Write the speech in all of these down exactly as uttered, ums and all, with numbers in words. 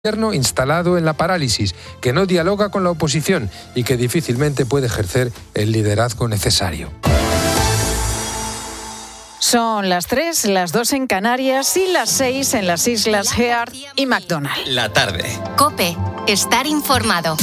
gobierno instalado en la parálisis, que no dialoga con la oposición y que difícilmente puede ejercer el liderazgo necesario. Son las tres, las dos en Canarias y las seis en las Islas Heard y McDonald. La tarde. COPE. Estar informado.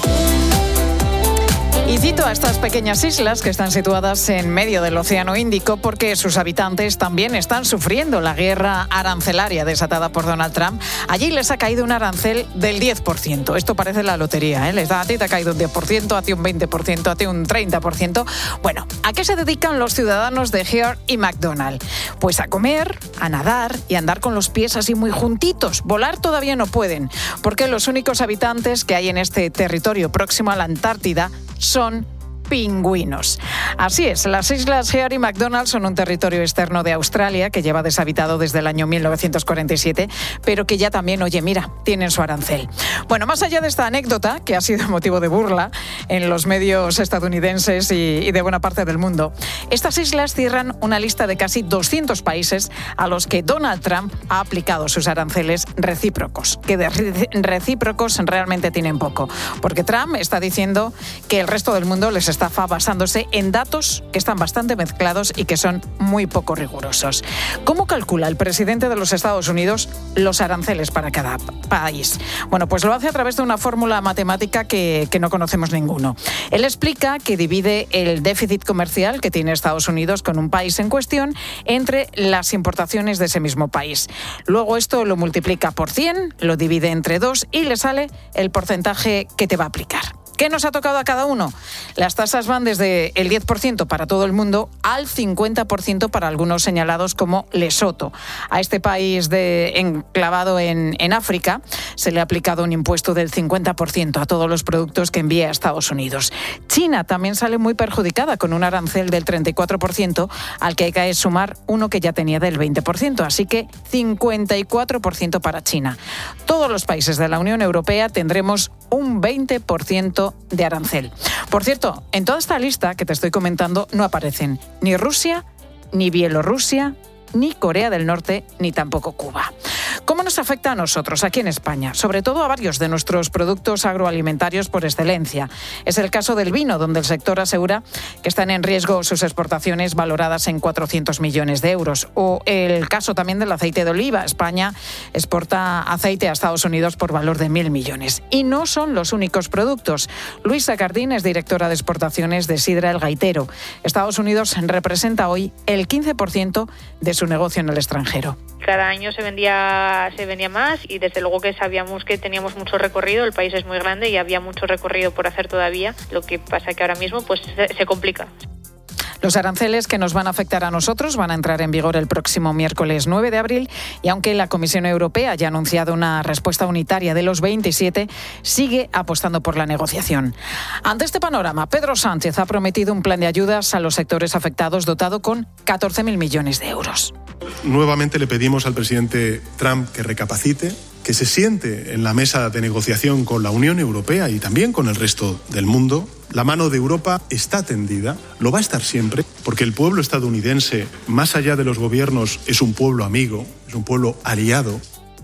Y cito a estas pequeñas islas que están situadas en medio del Océano Índico porque sus habitantes también están sufriendo la guerra arancelaria desatada por Donald Trump. Allí les ha caído un arancel del diez por ciento. Esto parece la lotería, ¿eh? Les da a ti te ha caído un diez por ciento, a ti un veinte por ciento, a ti un treinta por ciento. Bueno, ¿a qué se dedican los ciudadanos de Heard y McDonald? Pues a comer, a nadar y a andar con los pies así muy juntitos. Volar todavía no pueden, porque los únicos habitantes que hay en este territorio próximo a la Antártida son pingüinos. Así es, las Islas Heard y McDonald son un territorio externo de Australia que lleva deshabitado desde el año mil novecientos cuarenta y siete, pero que ya también, oye, mira, tienen su arancel. Bueno, más allá de esta anécdota, que ha sido motivo de burla en los medios estadounidenses y, y de buena parte del mundo, estas islas cierran una lista de casi doscientos países a los que Donald Trump ha aplicado sus aranceles recíprocos, que de recíprocos realmente tienen poco, porque Trump está diciendo que el resto del mundo les está estafa basándose en datos que están bastante mezclados y que son muy poco rigurosos. ¿Cómo calcula el presidente de los Estados Unidos los aranceles para cada país? Bueno, pues lo hace a través de una fórmula matemática que, que no conocemos ninguno. Él explica que divide el déficit comercial que tiene Estados Unidos con un país en cuestión entre las importaciones de ese mismo país. Luego esto lo multiplica por cien, lo divide entre dos y le sale el porcentaje que te va a aplicar. ¿Qué nos ha tocado a cada uno? Las tasas van desde el diez por ciento para todo el mundo al cincuenta por ciento para algunos señalados como Lesoto. A este país de, enclavado en, en África se le ha aplicado un impuesto del cincuenta por ciento a todos los productos que envía a Estados Unidos. China también sale muy perjudicada con un arancel del treinta y cuatro por ciento al que hay que sumar uno que ya tenía del veinte por ciento, así que cincuenta y cuatro por ciento para China. Todos los países de la Unión Europea tendremos un veinte por ciento de arancel. Por cierto, en toda esta lista que te estoy comentando no aparecen ni Rusia, ni Bielorrusia, ni Corea del Norte, ni tampoco Cuba. ¿Cómo nos afecta a nosotros aquí en España? Sobre todo a varios de nuestros productos agroalimentarios por excelencia. Es el caso del vino, donde el sector asegura que están en riesgo sus exportaciones valoradas en cuatrocientos millones de euros. O el caso también del aceite de oliva. España exporta aceite a Estados Unidos por valor de mil millones. Y no son los únicos productos. Luisa Cardín es directora de exportaciones de Sidra El Gaitero. Estados Unidos representa hoy el quince por ciento de su negocio en el extranjero. Cada año se vendía, se vendía más y desde luego que sabíamos que teníamos mucho recorrido, el país es muy grande y había mucho recorrido por hacer todavía, lo que pasa que ahora mismo pues se, se complica. Los aranceles que nos van a afectar a nosotros van a entrar en vigor el próximo miércoles nueve de abril y aunque la Comisión Europea ya ha anunciado una respuesta unitaria de los veintisiete, sigue apostando por la negociación. Ante este panorama, Pedro Sánchez ha prometido un plan de ayudas a los sectores afectados dotado con catorce mil millones de euros. Nuevamente le pedimos al presidente Trump que recapacite, que se siente en la mesa de negociación con la Unión Europea y también con el resto del mundo. La mano de Europa está tendida, lo va a estar siempre, porque el pueblo estadounidense, más allá de los gobiernos, es un pueblo amigo, es un pueblo aliado.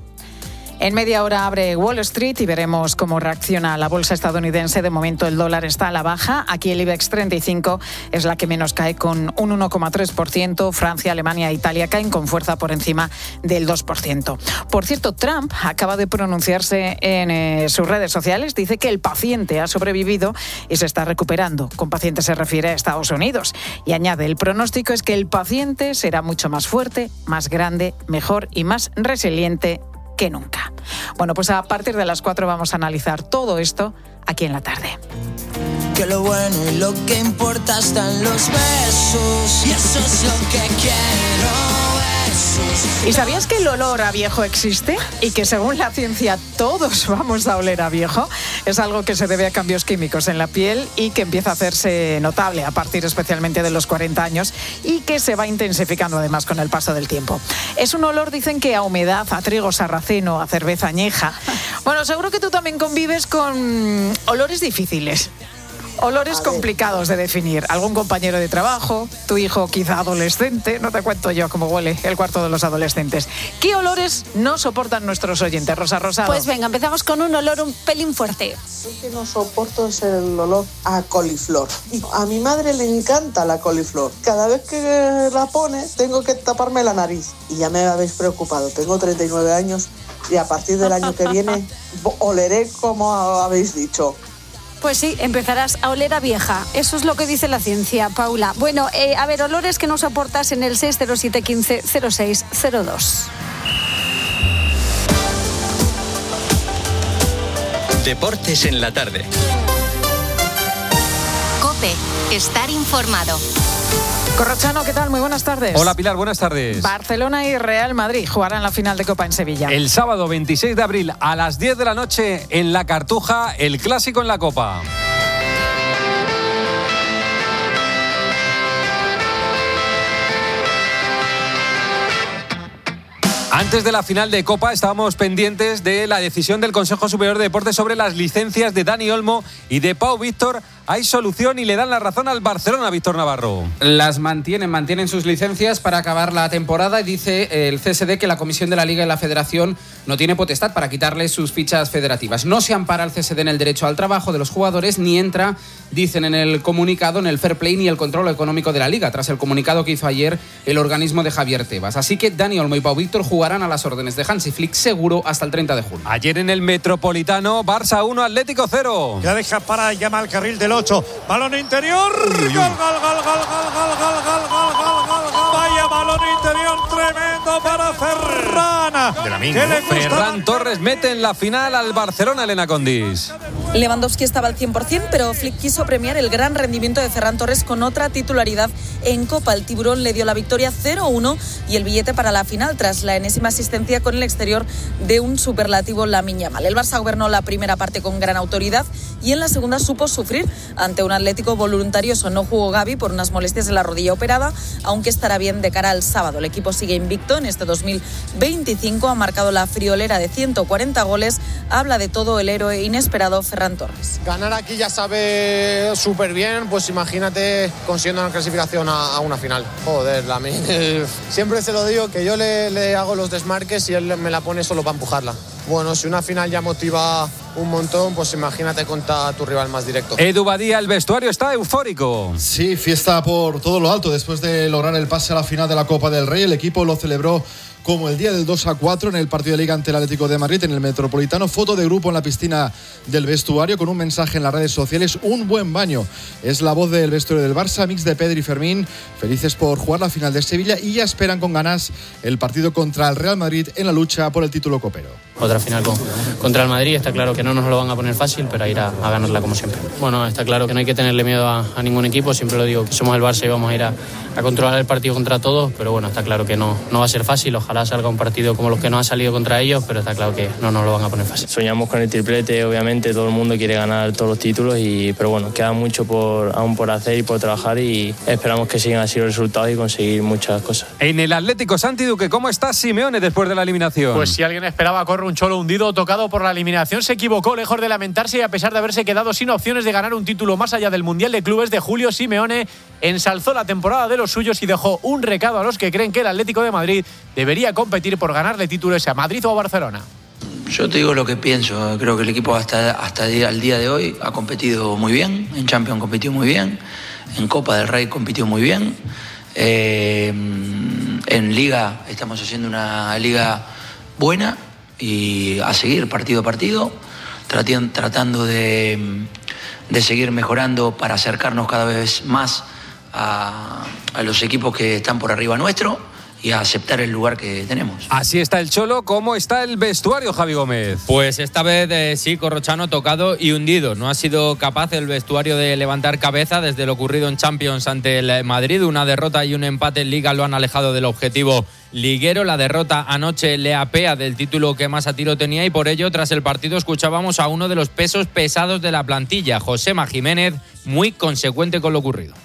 En media hora abre Wall Street y veremos cómo reacciona la bolsa estadounidense. De momento el dólar está a la baja. Aquí el IBEX treinta y cinco es la que menos cae con un uno coma tres por ciento. Francia, Alemania e Italia caen con fuerza por encima del dos por ciento. Por cierto, Trump acaba de pronunciarse en eh, sus redes sociales. Dice que el paciente ha sobrevivido y se está recuperando. Con paciente se refiere a Estados Unidos. Y añade, el pronóstico es que el paciente será mucho más fuerte, más grande, mejor y más resiliente que nunca. Bueno, pues a partir de las cuatro vamos a analizar todo esto aquí en la tarde. Que lo bueno y lo que importa están los besos y eso es lo que quiero. ¿Y sabías que el olor a viejo existe? Y que según la ciencia todos vamos a oler a viejo. Es algo que se debe a cambios químicos en la piel y que empieza a hacerse notable a partir especialmente de los cuarenta años y que se va intensificando además con el paso del tiempo. Es un olor, dicen que a humedad, a trigo sarraceno, a cerveza añeja. Bueno, seguro que tú también convives con olores difíciles. Olores complicados de definir. Algún compañero de trabajo, tu hijo quizá adolescente, no te cuento yo cómo huele el cuarto de los adolescentes. ¿Qué olores no soportan nuestros oyentes, Rosa Rosado? Pues venga, empezamos con un olor un pelín fuerte. Lo que no soporto es el olor a coliflor. A mi madre le encanta la coliflor. Cada vez que la pone tengo que taparme la nariz. Y ya me habéis preocupado. Tengo treinta y nueve años y a partir del año que viene oleré como habéis dicho. Pues sí, empezarás a oler a vieja. Eso es lo que dice la ciencia, Paula. Bueno, eh, a ver, olores que no soportas en el seis cero siete uno cinco cero seis cero dos. Deportes en la tarde. COPE, estar informado. Corrochano, ¿qué tal? Muy buenas tardes. Hola Pilar, buenas tardes. Barcelona y Real Madrid jugarán la final de Copa en Sevilla. El sábado veintiséis de abril a las diez de la noche en La Cartuja, el clásico en la Copa. Antes de la final de Copa estábamos pendientes de la decisión del Consejo Superior de Deportes sobre las licencias de Dani Olmo y de Pau Víctor. Hay solución y le dan la razón al Barcelona, Víctor Navarro. Las mantienen, mantienen sus licencias para acabar la temporada y dice el C S D que la Comisión de la Liga y la Federación no tiene potestad para quitarles sus fichas federativas. No se ampara el C S D en el derecho al trabajo de los jugadores ni entra, dicen en el comunicado, en el fair play ni el control económico de la Liga, tras el comunicado que hizo ayer el organismo de Javier Tebas. Así que Dani Olmo y Pau Víctor jugarán a las órdenes de Hansi Flick seguro hasta el treinta de junio. Ayer en el Metropolitano, Barça uno, Atlético cero. Ya deja para llama al carril del ocho. Balón interior. Uy, uy, uy. Gol, gol, gol, gol, gol, gol, gol, gol, gol, gol, gol, gol. Vaya balón interior tremendo para Ferran. De la misma. Ferran Torres mete en la final al Barcelona, Elena Condis. Lewandowski estaba al cien por ciento, pero Flick quiso premiar el gran rendimiento de Ferran Torres con otra titularidad en Copa. El tiburón le dio la victoria cero uno y el billete para la final tras la enésima asistencia con el exterior de un superlativo Lamine Yamal. El Barça gobernó la primera parte con gran autoridad y en la segunda supo sufrir ante un Atlético voluntarioso. No jugó Gavi por unas molestias en la rodilla operada, aunque estará bien de cara al sábado. El equipo sigue invicto en este dos mil veinticinco, ha marcado la friolera de ciento cuarenta goles. Habla de todo el héroe inesperado Ferran Torres. Ganar aquí ya sabe súper bien, pues imagínate consiguiendo una clasificación a, a una final. Joder, la siempre se lo digo que yo le, le hago los desmarques y él me la pone solo para empujarla. Bueno, si una final ya motiva un montón, pues imagínate contra tu rival más directo. Edu Badía, el vestuario está eufórico. Sí, fiesta por todo lo alto. Después de lograr el pase a la final de la Copa del Rey, el equipo lo celebró como el día del dos a cuatro en el partido de Liga ante el Atlético de Madrid en el Metropolitano. Foto de grupo en la piscina del vestuario con un mensaje en las redes sociales: un buen baño. Es la voz del vestuario del Barça, mix de Pedri y Fermín, felices por jugar la final de Sevilla y ya esperan con ganas el partido contra el Real Madrid en la lucha por el título copero. Otra final con, contra el Madrid, está claro que no nos lo van a poner fácil, pero a ir a, a ganarla como siempre. Bueno, está claro que no hay que tenerle miedo a, a ningún equipo, siempre lo digo, somos el Barça y vamos a ir a, a controlar el partido contra todos, pero bueno, está claro que no, no va a ser fácil, ojalá salga un partido como los que no han salido contra ellos, pero está claro que no nos lo van a poner fácil. Soñamos con el triplete, obviamente todo el mundo quiere ganar todos los títulos, y, pero bueno, queda mucho por, aún por hacer y por trabajar y esperamos que sigan así los resultados y conseguir muchas cosas. En el Atlético, Santi Duque, ¿cómo está Simeone después de la eliminación? Pues si alguien esperaba correr un cholo hundido tocado por la eliminación, se equivocó, lejos de lamentarse y a pesar de haberse quedado sin opciones de ganar un título más allá del Mundial de Clubes de julio, Simeone ensalzó la temporada de los suyos y dejó un recado a los que creen que el Atlético de Madrid debería competir por ganarle títulos a Madrid o a Barcelona. Yo te digo lo que pienso, creo que el equipo hasta, hasta el día de hoy ha competido muy bien, en Champions compitió muy bien, en Copa del Rey compitió muy bien, eh, en Liga estamos haciendo una liga buena y a seguir partido a partido, tratando de, de seguir mejorando para acercarnos cada vez más a, a los equipos que están por arriba nuestro y a aceptar el lugar que tenemos. Así está el Cholo. ¿Cómo está el vestuario, Javi Gómez? Pues esta vez eh, sí, Corrochano, tocado y hundido. No ha sido capaz el vestuario de levantar cabeza desde lo ocurrido en Champions ante el Madrid. Una derrota y un empate en Liga lo han alejado del objetivo liguero. La derrota anoche le apea del título que más a tiro tenía y por ello, tras el partido, escuchábamos a uno de los pesos pesados de la plantilla, Josema Jiménez, muy consecuente con lo ocurrido.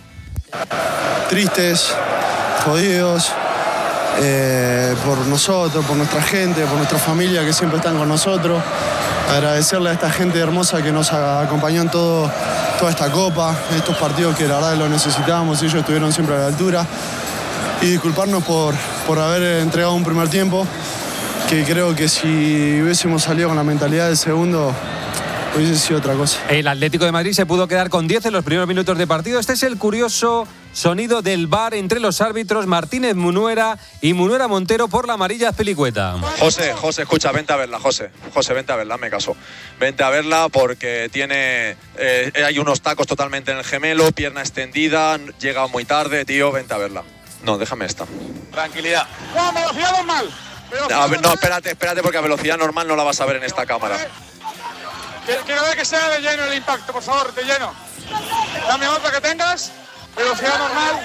Tristes, jodidos, eh, por nosotros, por nuestra gente, por nuestra familia que siempre están con nosotros. Agradecerle a esta gente hermosa que nos acompañó en todo toda esta copa, estos partidos que la verdad lo necesitábamos, ellos estuvieron siempre a la altura. Y disculparnos por, por haber entregado un primer tiempo, que creo que si hubiésemos salido con la mentalidad del segundo, hubiese sido otra cosa. El Atlético de Madrid se pudo quedar con diez en los primeros minutos de partido. Este es el curioso sonido del V A R entre los árbitros Martínez Munuera y Munuera Montero por la amarilla Azpilicueta. José, José, escucha, vente a verla, José. José, vente a verla, me caso. Vente a verla porque tiene... Eh, hay unos tacos totalmente en el gemelo, pierna extendida, llega muy tarde, tío, vente a verla. No, déjame esta. Tranquilidad. No, velocidad normal. A ver, no, espérate, espérate, porque a velocidad normal no la vas a ver en esta cámara. Quiero ver que sea de lleno el impacto, por favor, de lleno. Dame otra que tengas. Velocidad normal.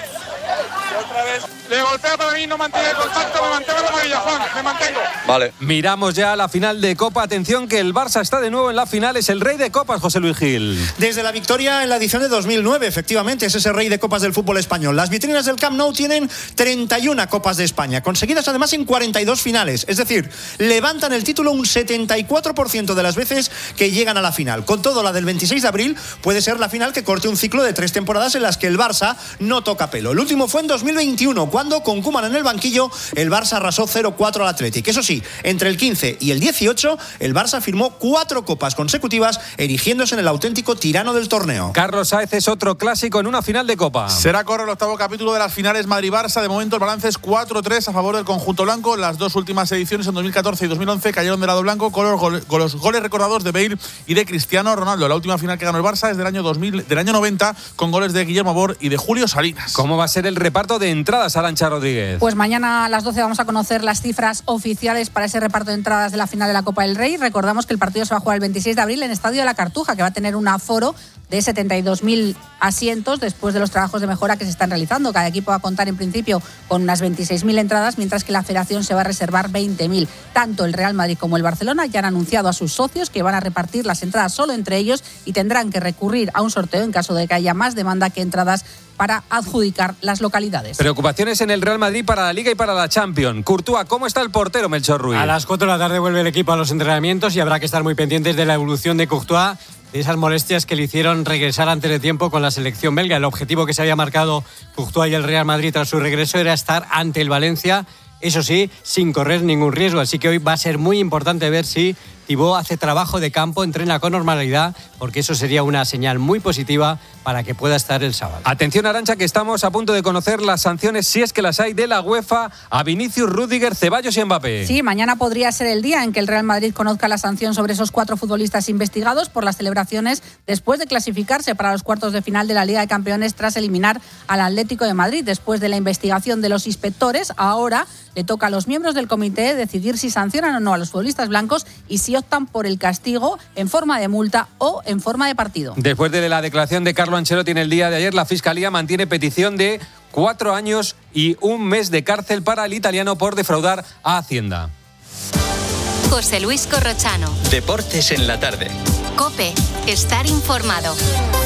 Y otra vez. Le golpea para mí, no mantiene el contacto, me mantengo en la amarilla, Juan, me mantengo. Vale. Miramos ya la final de Copa. Atención que el Barça está de nuevo en la final. Es el rey de copas, José Luis Gil. Desde la victoria en la edición de dos mil nueve, efectivamente, es ese rey de copas del fútbol español. Las vitrinas del Camp Nou tienen treinta y una copas de España, conseguidas además en cuarenta y dos finales. Es decir, levantan el título un setenta y cuatro por ciento de las veces que llegan a la final. Con todo, la del veintiséis de abril puede ser la final que corte un ciclo de tres temporadas en las que el Barça no toca pelo. El último fue en dos mil veintiuno, cuando con Koeman en el banquillo el Barça arrasó cero cuatro al Athletic. Eso sí, entre el quince y el dieciocho el Barça firmó cuatro copas consecutivas, erigiéndose en el auténtico tirano del torneo. Carlos Sáez es otro clásico en una final de Copa. Será corre el octavo capítulo de las finales Madrid-Barça. De momento el balance es cuatro tres a favor del conjunto blanco. Las dos últimas ediciones en dos mil catorce y dos mil once cayeron del lado blanco con los, gole, con los goles recordados de Bale y de Cristiano Ronaldo. La última final que ganó el Barça es del año dos mil, del año noventa, con goles de Guillermo Bor y de Julio Salinas. ¿Cómo va a ser el reparto de entradas, Arantxa Rodríguez? Pues mañana a las doce vamos a conocer las cifras oficiales para ese reparto de entradas de la final de la Copa del Rey. Recordamos que el partido se va a jugar el veintiséis de abril en Estadio de la Cartuja, que va a tener un aforo de setenta y dos mil asientos después de los trabajos de mejora que se están realizando. Cada equipo va a contar en principio con unas veintiséis mil entradas, mientras que la Federación se va a reservar veinte mil. Tanto el Real Madrid como el Barcelona ya han anunciado a sus socios que van a repartir las entradas solo entre ellos y tendrán que recurrir a un sorteo en caso de que haya más demanda que entradas para adjudicar las localidades. Preocupaciones en el Real Madrid para la Liga y para la Champions. Courtois, ¿cómo está el portero, Melchor Ruiz? A las cuatro de la tarde vuelve el equipo a los entrenamientos y habrá que estar muy pendientes de la evolución de Courtois, de esas molestias que le hicieron regresar antes de tiempo con la selección belga. El objetivo que se había marcado Courtois y el Real Madrid tras su regreso era estar ante el Valencia, eso sí, sin correr ningún riesgo. Así que hoy va a ser muy importante ver si Thibaut hace trabajo de campo, entrena con normalidad, porque eso sería una señal muy positiva para que pueda estar el sábado. Atención, Arantxa, que estamos a punto de conocer las sanciones, si es que las hay, de la UEFA a Vinicius, Rüdiger, Ceballos y Mbappé. Sí, mañana podría ser el día en que el Real Madrid conozca la sanción sobre esos cuatro futbolistas investigados por las celebraciones después de clasificarse para los cuartos de final de la Liga de Campeones tras eliminar al Atlético de Madrid. Después de la investigación de los inspectores, ahora le toca a los miembros del comité decidir si sancionan o no a los futbolistas blancos y si optan por el castigo en forma de multa o en forma de partido. Después de la declaración de Carlo Ancelotti en el día de ayer, la Fiscalía mantiene petición de cuatro años y un mes de cárcel para el italiano por defraudar a Hacienda. José Luis Corrochano. Deportes en la tarde. COPE. Estar informado.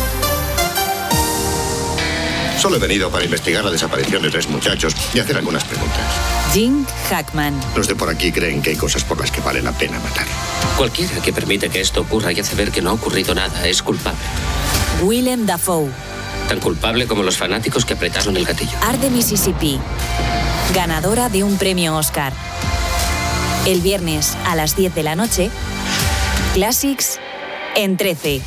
Solo he venido para investigar la desaparición de tres muchachos y hacer algunas preguntas. Jim Hackman. Los de por aquí creen que hay cosas por las que vale la pena matar. Cualquiera que permite que esto ocurra y hace ver que no ha ocurrido nada es culpable. Willem Dafoe. Tan culpable como los fanáticos que apretaron el gatillo. Art Mississippi. Ganadora de un premio Oscar. El viernes a las diez de la noche. Classics en trece.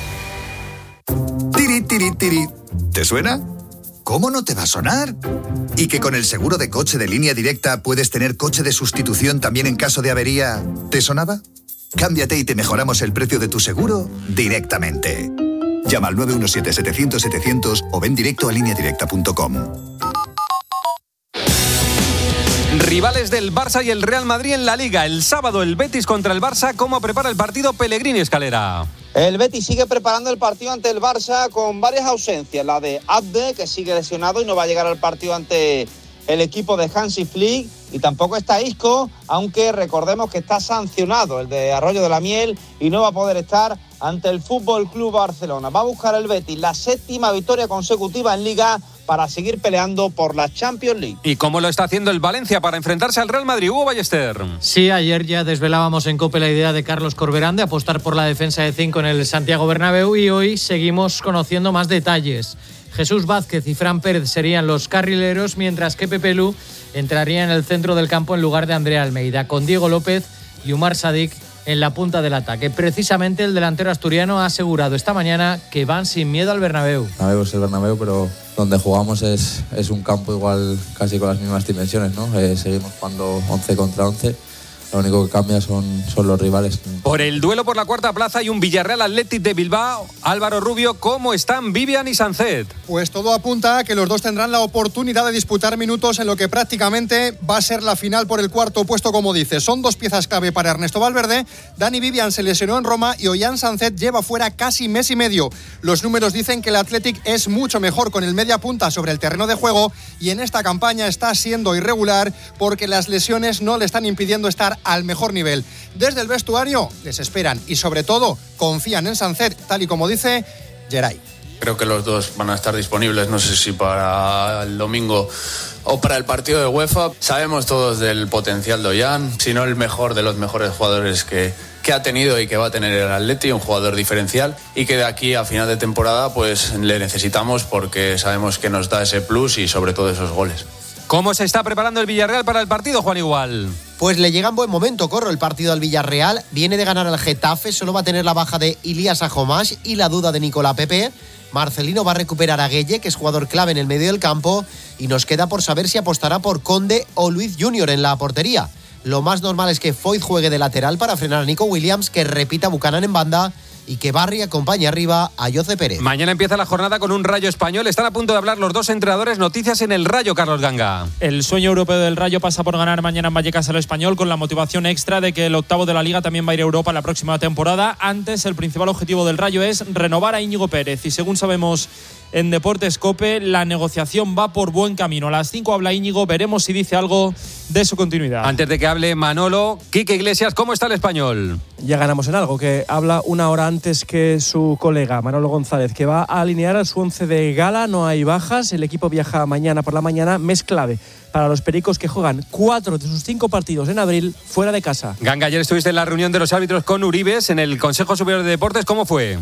Tiri, tiri, tiri. ¿Te suena? ¿Cómo no te va a sonar? ¿Y que con el seguro de coche de Línea Directa puedes tener coche de sustitución también en caso de avería? ¿Te sonaba? Cámbiate y te mejoramos el precio de tu seguro directamente. Llama al nueve uno siete, setecientos, setecientos o ven directo a línea directa punto com. Rivales del Barça y el Real Madrid en la Liga. El sábado el Betis contra el Barça. ¿Cómo prepara el partido Pellegrini, Escalera? El Betis sigue preparando el partido ante el Barça con varias ausencias. La de Abde, que sigue lesionado y no va a llegar al partido ante el equipo de Hansi Flick. Y tampoco está Isco, aunque recordemos que está sancionado el de Arroyo de la Miel y no va a poder estar ante el Fútbol Club Barcelona. Va a buscar el Betis la séptima victoria consecutiva en Liga para seguir peleando por la Champions League. ¿Y cómo lo está haciendo el Valencia para enfrentarse al Real Madrid? Hugo Ballester. Sí, ayer ya desvelábamos en COPE la idea de Carlos Corberán de apostar por la defensa de cinco en el Santiago Bernabéu y hoy seguimos conociendo más detalles. Jesús Vázquez y Fran Pérez serían los carrileros, mientras que Pepe Lu entraría en el centro del campo en lugar de Andrea Almeida, con Diego López y Umar Sadik en la punta del ataque. Precisamente el delantero asturiano ha asegurado esta mañana que van sin miedo al Bernabéu. Bernabéu es el Bernabéu, pero donde jugamos es, es un campo igual, casi con las mismas dimensiones, ¿no? Eh, seguimos jugando once contra once. Lo único que cambia son, son los rivales. Por el duelo por la cuarta plaza y un Villarreal Athletic de Bilbao. Álvaro Rubio, ¿cómo están Vivian y Sancet? Pues todo apunta a que los dos tendrán la oportunidad de disputar minutos en lo que prácticamente va a ser la final por el cuarto puesto, como dice. Son dos piezas clave para Ernesto Valverde. Dani Vivian se lesionó en Roma y Ollán Sancet lleva fuera casi mes y medio. Los números dicen que el Athletic es mucho mejor con el media punta sobre el terreno de juego y en esta campaña está siendo irregular porque las lesiones no le están impidiendo estar al mejor nivel. Desde el vestuario les esperan y sobre todo confían en Sancet, tal y como dice Geray. Creo que los dos van a estar disponibles, no sé si para el domingo o para el partido de UEFA. Sabemos todos del potencial de Ollán, si no el mejor de los mejores jugadores que, que ha tenido y que va a tener el Atleti, un jugador diferencial y que de aquí a final de temporada pues le necesitamos porque sabemos que nos da ese plus y sobre todo esos goles. ¿Cómo se está preparando el Villarreal para el partido, Juan Igual? Pues le llega en buen momento, Corro, el partido al Villarreal. Viene de ganar al Getafe, solo va a tener la baja de Ilias Ajomash y la duda de Nicolás Pepe. Marcelino va a recuperar a Gueye, que es jugador clave en el medio del campo, y nos queda por saber si apostará por Conde o Luis Junior en la portería. Lo más normal es que Foyth juegue de lateral para frenar a Nico Williams, que repita Buchanan en banda y que Barry acompañe arriba a Jose Pérez. Mañana empieza la jornada con un Rayo español. Están a punto de hablar los dos entrenadores. Noticias en el Rayo, Carlos Ganga. El sueño europeo del Rayo pasa por ganar mañana en Vallecas al Español, con la motivación extra de que el octavo de la Liga también va a ir a Europa la próxima temporada. Antes, el principal objetivo del Rayo es renovar a Íñigo Pérez y según sabemos en Deportes COPE, la negociación va por buen camino. A las cinco habla Íñigo, veremos si dice algo de su continuidad. Antes de que hable Manolo, Quique Iglesias, ¿cómo está el Español? Ya ganamos en algo, que habla una hora antes que su colega Manolo González, que va a alinear a su once de gala. No hay bajas, el equipo viaja mañana por la mañana, mes clave para los pericos que juegan cuatro de sus cinco partidos en abril fuera de casa. Ganga, ayer estuviste en la reunión de los árbitros con Uribes en el Consejo Superior de Deportes, ¿cómo fue?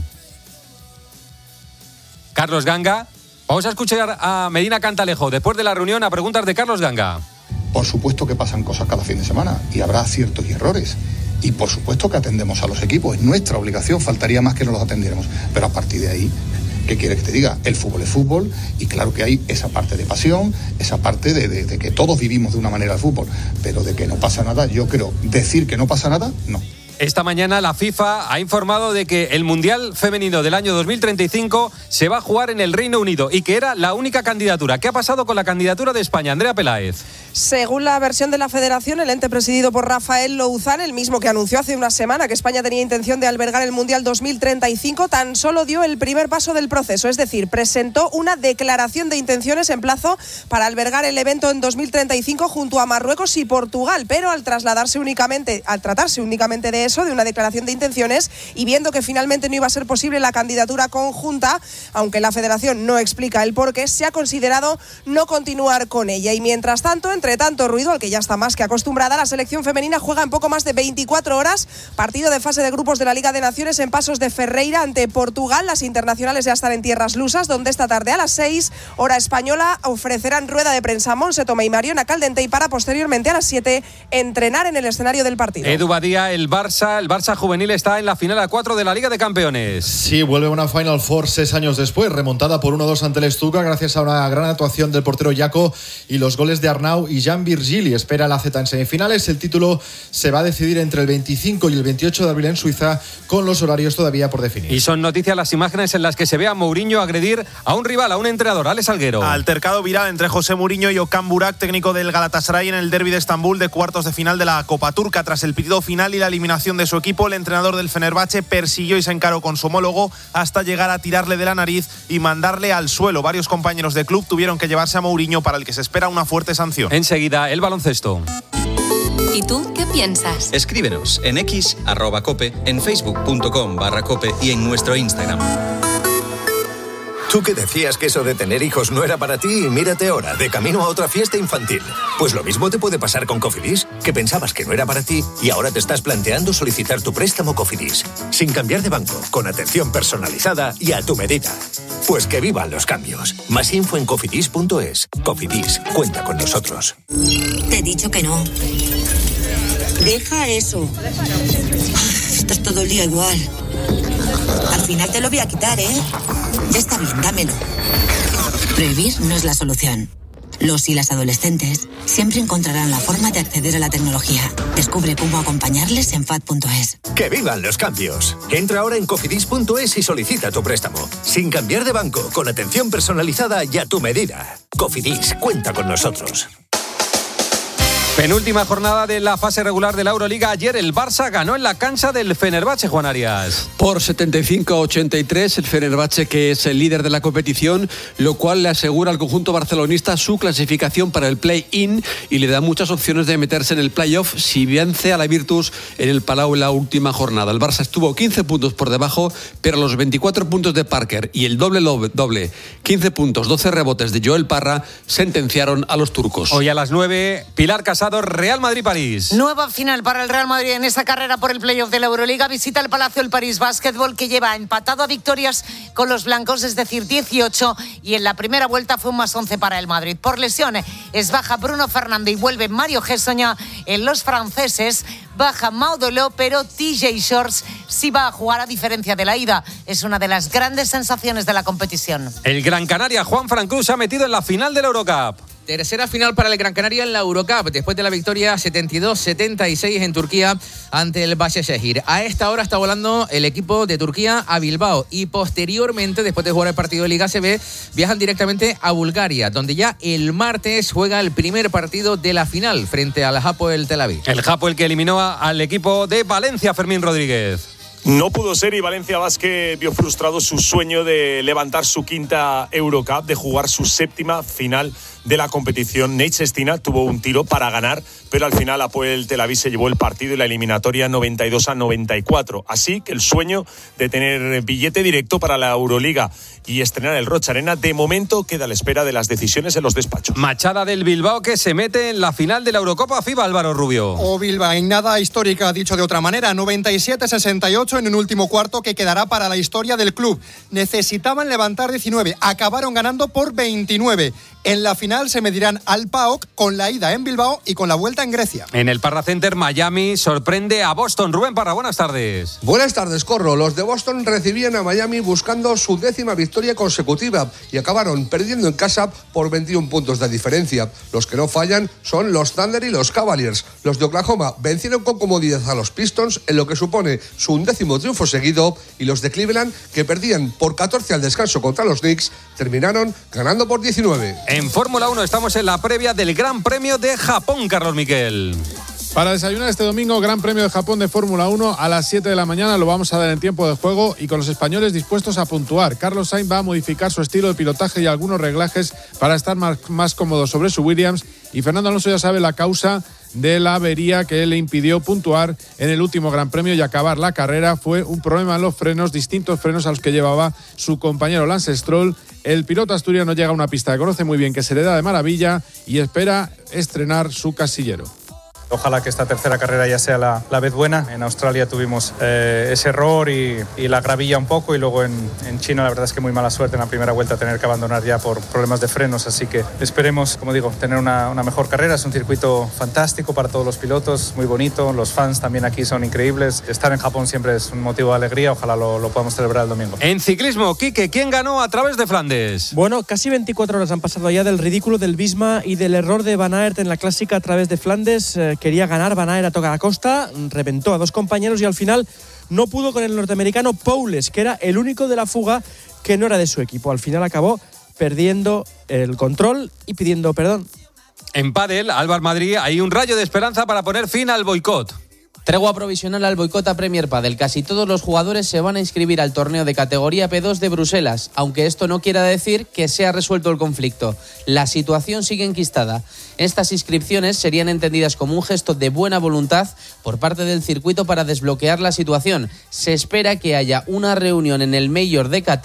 Carlos Ganga. Vamos a escuchar a Medina Cantalejo después de la reunión a preguntas de Carlos Ganga. Por supuesto que pasan cosas cada fin de semana y habrá aciertos y errores. Y por supuesto que atendemos a los equipos. Es nuestra obligación, faltaría más que no los atendiéramos. Pero a partir de ahí, ¿qué quieres que te diga? El fútbol es fútbol y claro que hay esa parte de pasión, esa parte de, de, de que todos vivimos de una manera el fútbol. Pero de que no pasa nada, yo creo, decir que no pasa nada, no. Esta mañana la FIFA ha informado de que el Mundial Femenino del año dos mil treinta y cinco se va a jugar en el Reino Unido y que era la única candidatura. ¿Qué ha pasado con la candidatura de España? Andrea Peláez. Según la versión de la Federación, el ente presidido por Rafael Louzán, el mismo que anunció hace una semana que España tenía intención de albergar el Mundial dos mil treinta y cinco, tan solo dio el primer paso del proceso, es decir, presentó una declaración de intenciones en plazo para albergar el evento en dos mil treinta y cinco junto a Marruecos y Portugal, pero al trasladarse únicamente, al tratarse únicamente de eso, de una declaración de intenciones, y viendo que finalmente no iba a ser posible la candidatura conjunta, aunque la Federación no explica el porqué, se ha considerado no continuar con ella. Y mientras tanto, entre tanto ruido, al que ya está más que acostumbrada, la selección femenina juega en poco más de veinticuatro horas partido de fase de grupos de la Liga de Naciones en Pasos de Ferreira ante Portugal. Las internacionales ya están en tierras lusas, donde esta tarde a las seis, hora española, ofrecerán rueda de prensa a Monse Tomé y Mariona Caldentey para posteriormente a las siete entrenar en el escenario del partido. Edu Badía, el Barça, el Barça juvenil está en la final a cuatro de la Liga de Campeones. Sí, vuelve una Final Four seis años después, remontada por uno dos ante el Stuttgart gracias a una gran actuación del portero Jaco y los goles de Arnau y Jan Virgili. Espera la Z en semifinales. El título se va a decidir entre el veinticinco y el veintiocho de abril en Suiza, con los horarios todavía por definir. Y son noticias las imágenes en las que se ve a Mourinho agredir a un rival, a un entrenador, Alex Salguero. Altercado viral entre José Mourinho y Okan Burak, técnico del Galatasaray, en el derbi de Estambul de cuartos de final de la Copa Turca. Tras el pitido final y la eliminación de su equipo, el entrenador del Fenerbahce persiguió y se encaró con su homólogo hasta llegar a tirarle de la nariz y mandarle al suelo. Varios compañeros de club tuvieron que llevarse a Mourinho, para el que se espera una fuerte sanción. Enseguida, el baloncesto. ¿Y tú qué piensas? Escríbenos en X, arroba cope, en facebook punto com barra cope y en nuestro Instagram. Tú que decías que eso de tener hijos no era para ti y mírate ahora, de camino a otra fiesta infantil. Pues lo mismo te puede pasar con Cofidis, que pensabas que no era para ti y ahora te estás planteando solicitar tu préstamo Cofidis. Sin cambiar de banco, con atención personalizada y a tu medida. Pues que vivan los cambios. Más info en cofidis punto es. Cofidis, cuenta con nosotros. Te he dicho que no. Deja eso. Estás todo el día igual. Al final te lo voy a quitar, ¿eh? Está bien, dámelo. Prohibir no es la solución. Los y las adolescentes siempre encontrarán la forma de acceder a la tecnología. Descubre cómo acompañarles en fat punto es. ¡Que vivan los cambios! Entra ahora en cofidis punto es y solicita tu préstamo. Sin cambiar de banco, con atención personalizada y a tu medida. Cofidis, cuenta con nosotros. Penúltima jornada de la fase regular de la Euroliga. Ayer el Barça ganó en la cancha del Fenerbahce, Juan Arias. Por setenta y cinco a ochenta y tres, el Fenerbahce, que es el líder de la competición, lo cual le asegura al conjunto barcelonista su clasificación para el play-in y le da muchas opciones de meterse en el play-off si vence a la Virtus en el Palau en la última jornada. El Barça estuvo quince puntos por debajo, pero los veinticuatro puntos de Parker y el doble doble, quince puntos, doce rebotes de Joel Parra, sentenciaron a los turcos. Hoy a las nueve, Pilar Casado, Real Madrid-París. Nueva final para el Real Madrid en esa carrera por el playoff de la Euroliga. Visita el Palacio del París Básquetbol, que lleva empatado a victorias con los blancos, es decir, dieciocho, y en la primera vuelta fue un más once para el Madrid. Por lesiones es baja Bruno Fernández y vuelve Mario Gessoña. En los franceses baja Maudoló, pero T J Shorts sí va a jugar a diferencia de la ida. Es una de las grandes sensaciones de la competición. El Gran Canaria, Juanfran Cruz, se ha metido en la final de la Eurocup. Tercera final para el Gran Canaria en la Eurocup, después de la victoria setenta y dos setenta y seis en Turquía ante el Başakşehir. A esta hora está volando el equipo de Turquía a Bilbao y posteriormente, después de jugar el partido de Liga A C B, viajan directamente a Bulgaria, donde ya el martes juega el primer partido de la final frente al Hapoel Tel Aviv. El Hapoel que eliminó al equipo de Valencia, Fermín Rodríguez. No pudo ser y Valencia Basket vio frustrado su sueño de levantar su quinta Eurocup, de jugar su séptima final de la competición. Nate Sestina tuvo un tiro para ganar, pero al final Hapoel Tel Aviv se llevó el partido y la eliminatoria noventa y dos a noventa y cuatro. Así que el sueño de tener billete directo para la Euroliga y estrenar el Rocha Arena, de momento queda a la espera de las decisiones en los despachos. Machada del Bilbao, que se mete en la final de la Eurocopa FIBA, Álvaro Rubio. O Bilbao, en nada histórica, dicho de otra manera, noventa y siete sesenta y ocho en un último cuarto que quedará para la historia del club. Necesitaban levantar diecinueve, acabaron ganando por veintinueve. En la final se medirán al P A O K con la ida en Bilbao y con la vuelta en Grecia. En el Parra Center, Miami sorprende a Boston. Rubén Parra, buenas tardes. Buenas tardes, Corro. Los de Boston recibían a Miami buscando su décima victoria consecutiva y acabaron perdiendo en casa por veintiún puntos de diferencia. Los que no fallan son los Thunder y los Cavaliers. Los de Oklahoma vencieron con comodidad a los Pistons en lo que supone su undécimo triunfo seguido, y los de Cleveland, que perdían por catorce al descanso contra los Knicks, terminaron ganando por diecinueve. En Fórmula uno estamos en la previa del Gran Premio de Japón, Carlos Miquel. Para desayunar este domingo, Gran Premio de Japón de Fórmula uno a las siete de la mañana. Lo vamos a dar en tiempo de juego y con los españoles dispuestos a puntuar. Carlos Sainz va a modificar su estilo de pilotaje y algunos reglajes para estar más, más cómodo sobre su Williams, y Fernando Alonso ya sabe la causa de la avería que le impidió puntuar en el último Gran Premio y acabar la carrera. Fue un problema en los frenos, distintos frenos a los que llevaba su compañero Lance Stroll. El piloto asturiano llega a una pista que conoce muy bien, que se le da de maravilla, y espera estrenar su casillero. Ojalá que esta tercera carrera ya sea la, la vez buena. En Australia tuvimos eh, ese error y, y la gravilla un poco, y luego en, en China la verdad es que muy mala suerte en la primera vuelta tener que abandonar ya por problemas de frenos, así que esperemos, como digo, tener una, una mejor carrera. Es un circuito fantástico para todos los pilotos, muy bonito, los fans también aquí son increíbles. Estar en Japón siempre es un motivo de alegría, ojalá lo, lo podamos celebrar el domingo. En ciclismo, Quique, ¿quién ganó a través de Flandes? Bueno, casi veinticuatro horas han pasado ya del ridículo del Visma y del error de Van Aert en la clásica a través de Flandes. Eh, quería ganar Van Aert a toda la costa, reventó a dos compañeros y al final no pudo con el norteamericano Powles, que era el único de la fuga que no era de su equipo. Al final acabó perdiendo el control y pidiendo perdón. En pádel, Álvaro Madrid, hay un rayo de esperanza para poner fin al boicot. Tregua provisional al boicot a Premier Padel. Casi todos los jugadores se van a inscribir al torneo de categoría P dos de Bruselas, aunque esto no quiera decir que se ha resuelto el conflicto. La situación sigue enquistada. Estas inscripciones serían entendidas como un gesto de buena voluntad por parte del circuito para desbloquear la situación. Se espera que haya una reunión en el Major de Qatar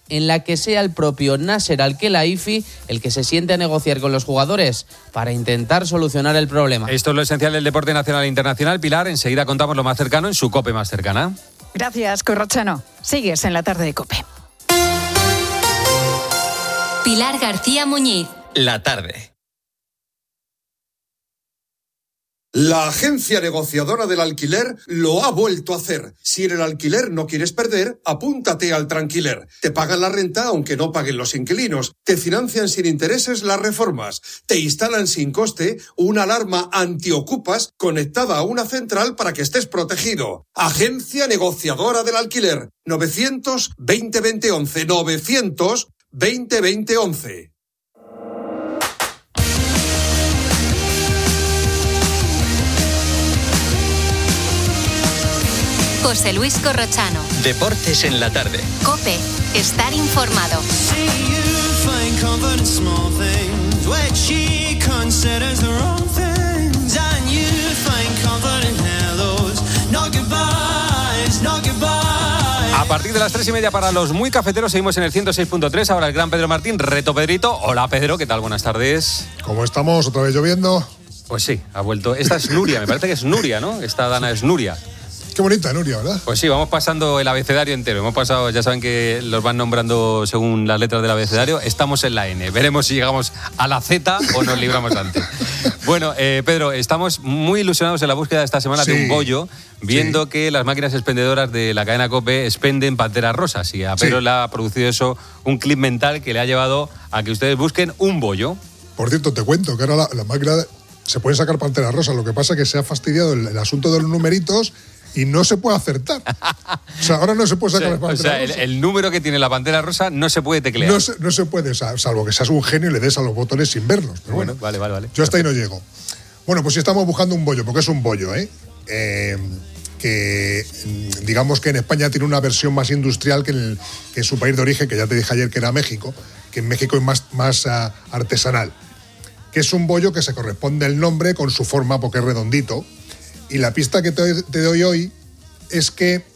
en la que sea el propio Nasser Al-Khelaifi el que se siente a negociar con los jugadores para intentar solucionar el problema. Esto es lo esencial del deporte nacional e internacional. Pilar, enseguida contamos lo más cercano en su COPE más cercana. Gracias, Corrochano. Sigues en la tarde de COPE. Pilar García Muñiz. La tarde. La agencia negociadora del alquiler lo ha vuelto a hacer. Si en el alquiler no quieres perder, apúntate al Tranquiler. Te pagan la renta aunque no paguen los inquilinos. Te financian sin intereses las reformas. Te instalan sin coste una alarma antiocupas conectada a una central para que estés protegido. Agencia negociadora del alquiler. novecientos veinte veinte once. novecientos veinte veinte once. José Luis Corrochano. Deportes en la tarde. COPE. Estar informado. A partir de las tres y media para los muy cafeteros seguimos en el ciento seis punto tres. Ahora el gran Pedro Martín, reto Pedrito. Hola Pedro, ¿qué tal? Buenas tardes. ¿Cómo estamos? ¿Otra vez lloviendo? Pues sí, ha vuelto. Esta es Nuria, me parece que es Nuria, ¿no? Esta Dana es Nuria. Qué bonita Nuria, ¿verdad? Pues sí, vamos pasando el abecedario entero. Hemos pasado, ya saben que los van nombrando según las letras del abecedario. Estamos en la N. Veremos si llegamos a la Z o nos libramos antes. Bueno, eh, Pedro, estamos muy ilusionados en la búsqueda de esta semana sí. de un bollo, viendo sí. que las máquinas expendedoras de la cadena COPE expenden panteras rosas. Y a Pedro sí. le ha producido eso un clip mental que le ha llevado a que ustedes busquen un bollo. Por cierto, te cuento que ahora la, la máquina se puede sacar panteras rosas. Lo que pasa es que se ha fastidiado el, el asunto de los numeritos y no se puede acertar. O sea, ahora no se puede sacar o sea, las panteras o sea, rosas. El, el número que tiene la pantera rosa no se puede teclear. No se, no se puede, salvo que seas un genio y le des a los botones sin verlos. Pero bueno, bueno vale, vale, vale. Yo hasta ahí no llego. Bueno, pues si estamos buscando un bollo, porque es un bollo, ¿eh? eh que digamos que en España tiene una versión más industrial que en, el, que en su país de origen, que ya te dije ayer que era México, que en México es más, más uh, artesanal. Que es un bollo que se corresponde el nombre con su forma, porque es redondito. Y la pista que te, te doy hoy es que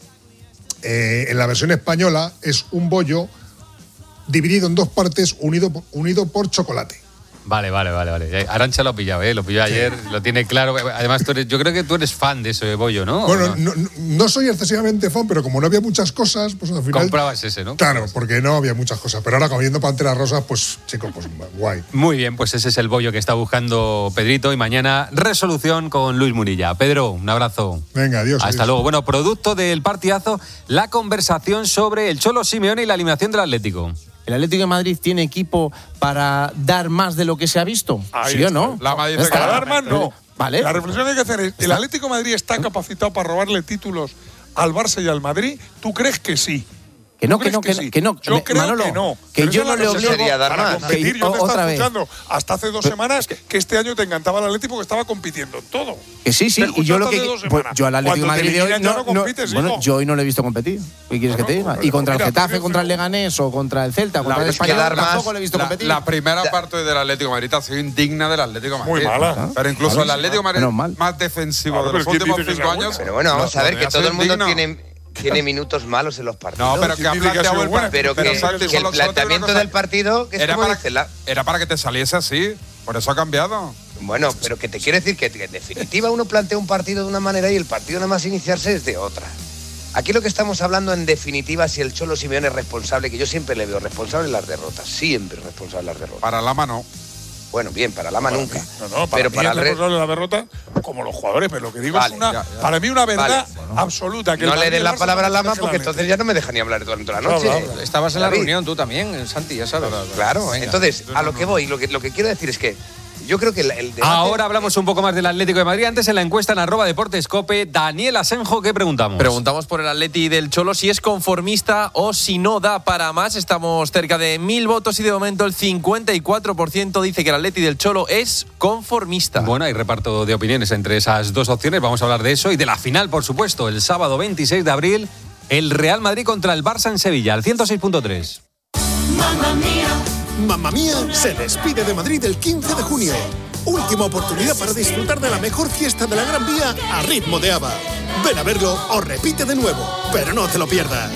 eh, en la versión española es un bollo dividido en dos partes, unido, unido por chocolate. Vale, vale, vale, vale. Arantxa lo ha pillado, ¿eh? Lo pilló ayer, sí. Lo tiene claro. Además, tú eres, yo creo que tú eres fan de ese bollo, ¿no? Bueno, no? No, no soy excesivamente fan, pero como no había muchas cosas, pues al final... Comprabas ese, ¿no? Claro, porque no había muchas cosas. Pero ahora comiendo panteras rosas, pues, chico, pues guay. Muy bien, pues ese es el bollo que está buscando Pedrito. Y mañana, resolución con Luis Murilla. Pedro, un abrazo. Venga, adiós. Hasta adiós. luego. Bueno, producto del partidazo, la conversación sobre el Cholo Simeone y la eliminación del Atlético. ¿El Atlético de Madrid tiene equipo para dar más de lo que se ha visto? Ahí ¿Sí está. o no? La Madrid dice que dar más no. Vale. La reflexión que hay que hacer es, ¿el Atlético de Madrid está capacitado para robarle títulos al Barça y al Madrid? ¿Tú crees que sí? Que no, que no, que, sí? que no. Yo creo Manolo, que no. Que Pero yo no le obligo para competir. Yo te estaba escuchando vez. hasta hace dos semanas que este año te encantaba el Atlético porque estaba compitiendo en todo. Que sí, sí. Y yo lo que pues, yo al Atlético de Madrid de hoy no, no, compites, bueno, yo hoy no lo he visto competir. ¿Qué quieres bueno, que te diga? Y contra el Getafe, contra el Leganés o contra el Celta, contra el Español tampoco lo he visto la, competir. La primera parte del Atlético de Madrid ha sido indigna del Atlético de Madrid. Muy mala. Pero incluso el Atlético de Madrid más defensivo de los últimos cinco años. Pero bueno, vamos a ver que todo el mundo tiene tiene minutos malos en los partidos. No, pero que ha planteado el partido. Pero que, pero que, que el planteamiento del partido que era, para, dice, la... era para que te saliese así. Por eso ha cambiado. Bueno, pero que te quiere decir que, que en definitiva uno plantea un partido de una manera y el partido nada más iniciarse es de otra. Aquí lo que estamos hablando en definitiva, si el Cholo Simeone es responsable, que yo siempre le veo responsable en las derrotas, siempre responsable en las derrotas. Para Lama no. Bueno, bien, para Lama para nunca. Mí, no, no, para pero mí para es responsable de la derrota como los jugadores, pero lo que digo vale, es una, ya, ya. para mí una verdad vale. absoluta. Que no le den la palabra a Lama porque entonces ya no me deja ni hablar durante la noche. No, no, Estabas en la reunión tú también, Santi, ya sabes. Claro, venga. Entonces, a lo que voy, lo que, lo que quiero decir es que yo creo que el, el debate... Ahora hablamos un poco más del Atlético de Madrid. Antes, en la encuesta en arroba Deportes Cope, Daniel Asenjo, ¿qué preguntamos? Preguntamos por el Atleti del Cholo si es conformista o si no da para más. Estamos cerca de mil votos y de momento el cincuenta y cuatro por ciento dice que el Atleti del Cholo es conformista. Bueno, hay reparto de opiniones entre esas dos opciones. Vamos a hablar de eso y de la final, por supuesto, el sábado veintiséis de abril, el Real Madrid contra el Barça en Sevilla, al ciento seis punto tres. Mamma mía. Mamma mía se despide de Madrid el quince de junio. Última oportunidad para disfrutar de la mejor fiesta de la Gran Vía a ritmo de ABBA. Ven a verlo o repite de nuevo, pero no te lo pierdas.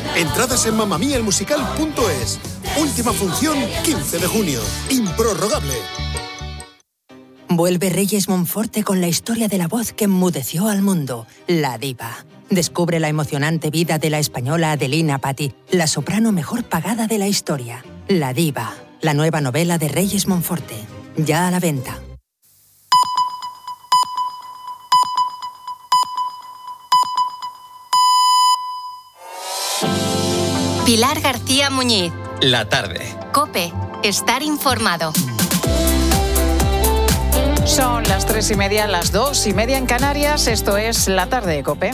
Entradas en mamamiaelmusical punto es. Última función, quince de junio. Improrrogable. Vuelve Reyes Monforte con la historia de la voz que enmudeció al mundo, la diva. Descubre la emocionante vida de la española Adelina Patti, la soprano mejor pagada de la historia. La diva, la nueva novela de Reyes Monforte. Ya a la venta. Pilar García Muñiz. La tarde. COPE. Estar informado. Son las tres y media, las dos y media en Canarias. Esto es La Tarde de COPE.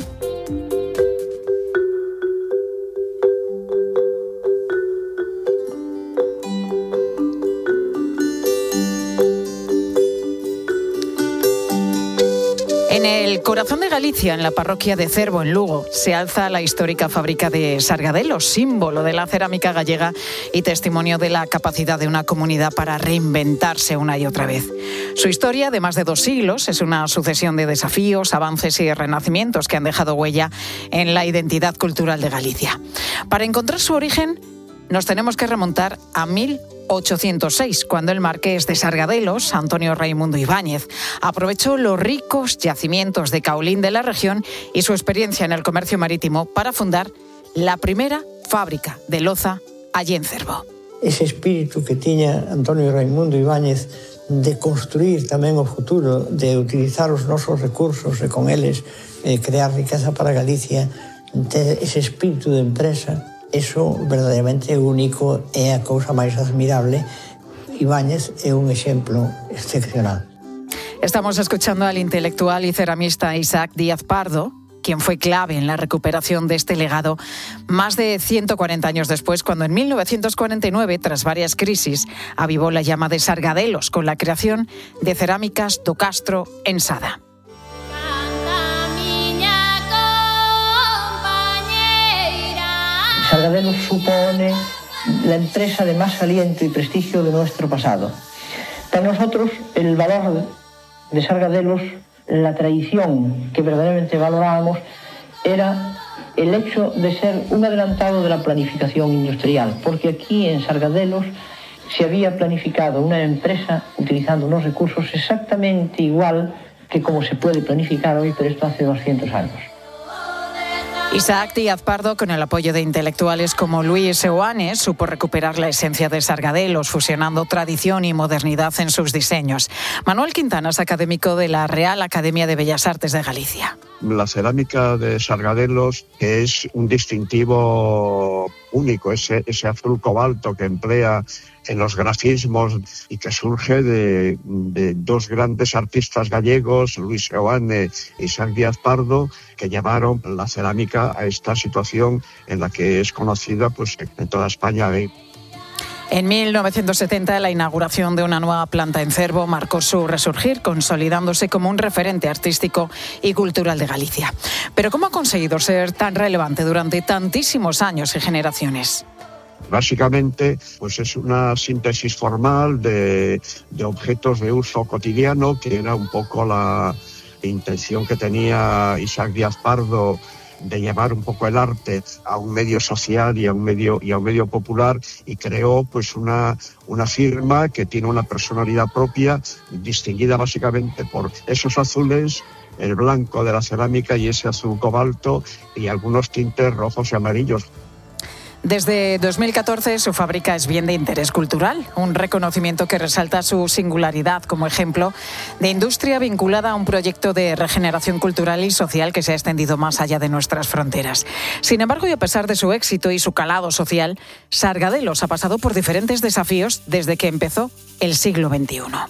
En el corazón de Galicia, en la parroquia de Cervo, en Lugo, se alza la histórica fábrica de Sargadelos, símbolo de la cerámica gallega y testimonio de la capacidad de una comunidad para reinventarse una y otra vez. Su historia, de más de dos siglos, es una sucesión de desafíos, avances y renacimientos que han dejado huella en la identidad cultural de Galicia. Para encontrar su origen, nos tenemos que remontar a mil ochocientos seis, cuando el marqués de Sargadelos, Antonio Raimundo Ibáñez, aprovechó los ricos yacimientos de caolín de la región y su experiencia en el comercio marítimo para fundar la primera fábrica de loza allí en Cervo. Ese espíritu que tiña Antonio Raimundo Ibáñez de construir tamén o futuro, de utilizar os nosos recursos e con eles eh, crear riqueza para Galicia, ese espíritu de empresa, eso verdadeiramente único, é a cousa máis admirable. Ibáñez é un exemplo excepcional. Estamos escuchando al intelectual y ceramista Isaac Díaz Pardo, quien fue clave en la recuperación de este legado más de ciento cuarenta años después, cuando en mil novecientos cuarenta y nueve, tras varias crisis, avivó la llama de Sargadelos con la creación de Cerámicas do Castro en Sada. Sargadelos supone la empresa de más aliento y prestigio de nuestro pasado. Para nosotros, el valor de Sargadelos, la tradición que verdaderamente valorábamos, era el hecho de ser un adelantado de la planificación industrial, porque aquí en Sargadelos se había planificado una empresa utilizando unos recursos exactamente igual que como se puede planificar hoy, pero esto hace doscientos años. Isaac Díaz Pardo, con el apoyo de intelectuales como Luis Eoanes, supo recuperar la esencia de Sargadelos, fusionando tradición y modernidad en sus diseños. Manuel Quintana es académico de la Real Academia de Bellas Artes de Galicia. La cerámica de Sargadelos, que es un distintivo único, ese, ese azul cobalto que emplea en los grafismos y que surge de, de dos grandes artistas gallegos, Luis Eoane y Isaac Díaz Pardo, que llevaron la cerámica a esta situación en la que es conocida pues, en toda España. ¿eh? En mil novecientos setenta, la inauguración de una nueva planta en Cervo marcó su resurgir, consolidándose como un referente artístico y cultural de Galicia. Pero ¿cómo ha conseguido ser tan relevante durante tantísimos años y generaciones? Básicamente, pues es una síntesis formal de, de objetos de uso cotidiano, que era un poco la intención que tenía Isaac Díaz Pardo de llevar un poco el arte a un medio social y a un medio y a un medio popular, y creó pues una una firma que tiene una personalidad propia, distinguida básicamente por esos azules, el blanco de la cerámica y ese azul cobalto y algunos tintes rojos y amarillos. Desde dos mil catorce, su fábrica es bien de interés cultural, un reconocimiento que resalta su singularidad como ejemplo de industria vinculada a un proyecto de regeneración cultural y social que se ha extendido más allá de nuestras fronteras. Sin embargo, y a pesar de su éxito y su calado social, Sargadelos ha pasado por diferentes desafíos desde que empezó el siglo veintiuno.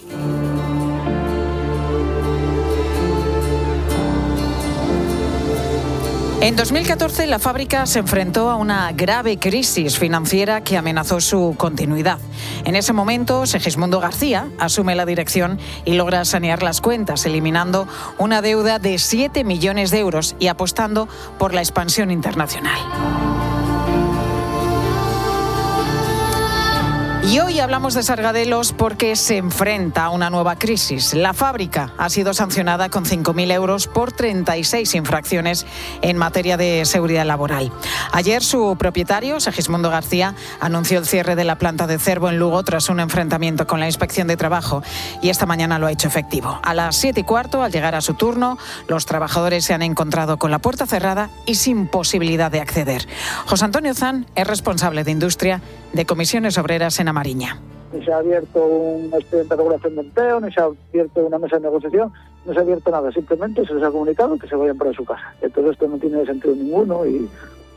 En dos mil catorce, la fábrica se enfrentó a una grave crisis financiera que amenazó su continuidad. En ese momento, Segismundo García asume la dirección y logra sanear las cuentas, eliminando una deuda de siete millones de euros y apostando por la expansión internacional. Y hoy hablamos de Sargadelos porque se enfrenta a una nueva crisis. La fábrica ha sido sancionada con cinco mil euros por treinta y seis infracciones en materia de seguridad laboral. Ayer su propietario, Segismundo García, anunció el cierre de la planta de Cervo en Lugo tras un enfrentamiento con la Inspección de Trabajo y esta mañana lo ha hecho efectivo. A las siete y cuarto, al llegar a su turno, los trabajadores se han encontrado con la puerta cerrada y sin posibilidad de acceder. José Antonio Zan es responsable de Industria de Comisiones Obreras en Amariña. Ni se ha abierto un expediente de regulación de empleo, ni se ha abierto una mesa de negociación, no se ha abierto nada, simplemente se les ha comunicado que se vayan para su casa. Entonces esto no tiene sentido ninguno y...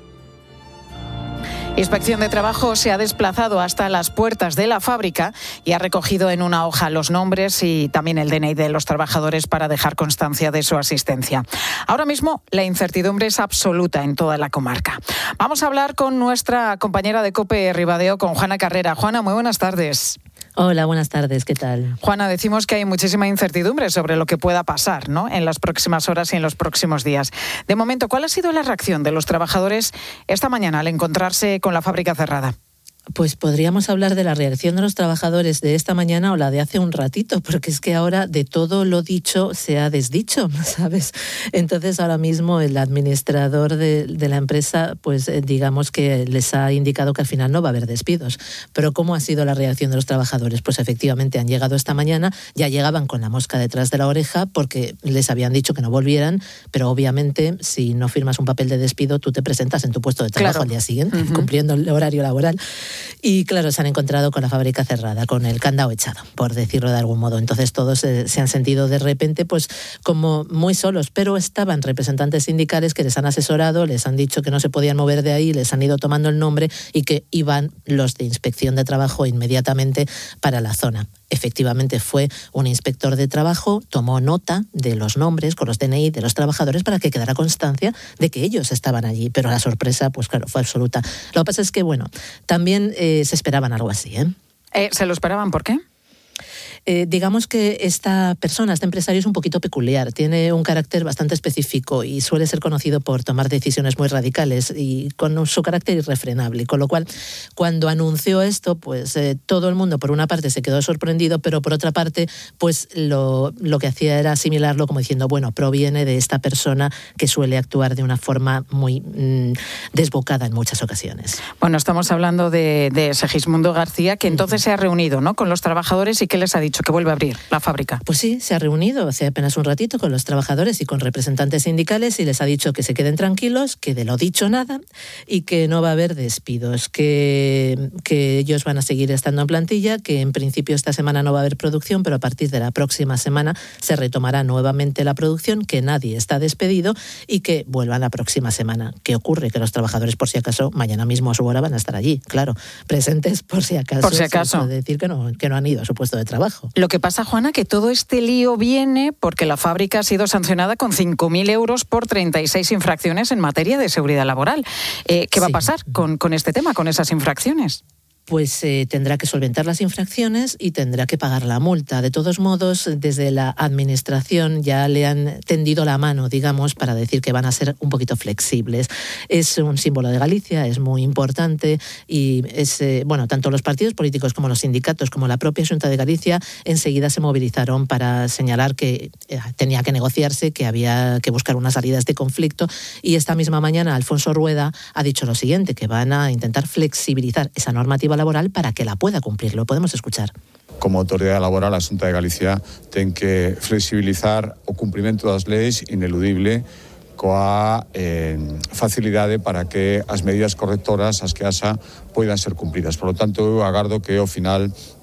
Inspección de Trabajo se ha desplazado hasta las puertas de la fábrica y ha recogido en una hoja los nombres y también el D N I de los trabajadores para dejar constancia de su asistencia. Ahora mismo la incertidumbre es absoluta en toda la comarca. Vamos a hablar con nuestra compañera de COPE Ribadeo, con Juana Carrera. Juana, muy buenas tardes. Hola, buenas tardes, ¿qué tal? Juana, decimos que hay muchísima incertidumbre sobre lo que pueda pasar, ¿no?, en las próximas horas y en los próximos días. De momento, ¿cuál ha sido la reacción de los trabajadores esta mañana al encontrarse con la fábrica cerrada? Pues podríamos hablar de la reacción de los trabajadores de esta mañana o la de hace un ratito, porque es que ahora de todo lo dicho se ha desdicho, ¿sabes? Entonces ahora mismo el administrador de, de la empresa, pues eh, digamos que les ha indicado que al final no va a haber despidos. Pero ¿cómo ha sido la reacción de los trabajadores? Pues efectivamente han llegado esta mañana, ya llegaban con la mosca detrás de la oreja porque les habían dicho que no volvieran, pero obviamente si no firmas un papel de despido tú te presentas en tu puesto de trabajo, claro, al día siguiente, uh-huh, cumpliendo el horario laboral. Y claro, se han encontrado con la fábrica cerrada, con el candado echado, por decirlo de algún modo. Entonces todos se, se han sentido de repente pues como muy solos, pero estaban representantes sindicales que les han asesorado, les han dicho que no se podían mover de ahí, les han ido tomando el nombre y que iban los de Inspección de Trabajo inmediatamente para la zona. Efectivamente fue un inspector de trabajo, tomó nota de los nombres con los D N I de los trabajadores para que quedara constancia de que ellos estaban allí, pero la sorpresa, pues claro, fue absoluta. Lo que pasa es que, bueno, también eh, se esperaban algo así, ¿eh? ¿Eh? ¿Se lo esperaban? ¿Por qué? Eh, digamos que esta persona, este empresario es un poquito peculiar, tiene un carácter bastante específico y suele ser conocido por tomar decisiones muy radicales y con su carácter irrefrenable, con lo cual cuando anunció esto, pues eh, todo el mundo por una parte se quedó sorprendido, pero por otra parte pues lo, lo que hacía era asimilarlo como diciendo, bueno, proviene de esta persona que suele actuar de una forma muy mmm, desbocada en muchas ocasiones. Bueno, estamos hablando de, de Segismundo García, que entonces uh-huh. se ha reunido, ¿no?, con los trabajadores y ¿qué les ha dicho? Que vuelve a abrir la fábrica. Pues sí, se ha reunido hace apenas un ratito con los trabajadores y con representantes sindicales y les ha dicho que se queden tranquilos, que de lo dicho nada y que no va a haber despidos, que, que ellos van a seguir estando en plantilla, que en principio esta semana no va a haber producción, pero a partir de la próxima semana se retomará nuevamente la producción, que nadie está despedido y que vuelvan la próxima semana. ¿Qué ocurre? Que los trabajadores, por si acaso, mañana mismo a su hora van a estar allí, claro, presentes por si acaso. Por si acaso. Se puede decir que no, que no han ido a su puesto de trabajo. Lo que pasa, Juana, que todo este lío viene porque la fábrica ha sido sancionada con cinco mil euros por treinta y seis infracciones en materia de seguridad laboral. Eh, ¿Qué va sí. a pasar con, con este tema, con esas infracciones? Pues eh, tendrá que solventar las infracciones y tendrá que pagar la multa. De todos modos, desde la administración ya le han tendido la mano, digamos, para decir que van a ser un poquito flexibles. Es un símbolo de Galicia, es muy importante y es, eh, bueno, tanto los partidos políticos como los sindicatos, como la propia Xunta de Galicia, enseguida se movilizaron para señalar que eh, tenía que negociarse, que había que buscar una salida a este conflicto y esta misma mañana Alfonso Rueda ha dicho lo siguiente, que van a intentar flexibilizar esa normativa laboral para que la pueda cumplir. Lo podemos escuchar. Como autoridade laboral, a Xunta de Galicia ten que flexibilizar o cumprimento das leis ineludible coa eh, facilidade para que as medidas correctoras, as que haxa, poidan ser cumpridas. Por lo tanto, eu agardo que ao final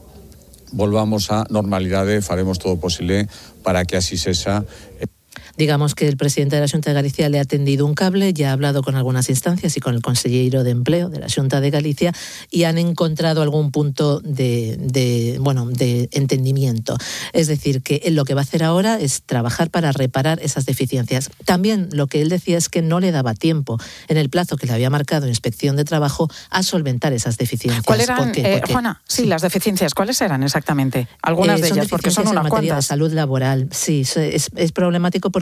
volvamos á normalidade, faremos todo o posible para que así sexa. Digamos que el presidente de la Xunta de Galicia le ha tendido un cable, ya ha hablado con algunas instancias y con el consejero de Empleo de la Xunta de Galicia y han encontrado algún punto de, de, bueno, de entendimiento. Es decir, que él lo que va a hacer ahora es trabajar para reparar esas deficiencias. También lo que él decía es que no le daba tiempo en el plazo que le había marcado Inspección de Trabajo a solventar esas deficiencias. ¿Cuáles eran, ¿Por qué? Eh, Juana? Sí, sí, las deficiencias. ¿Cuáles eran exactamente? Algunas eh, de ellas, porque son unas cuantas. En materia de salud laboral, sí, es, es problemático porque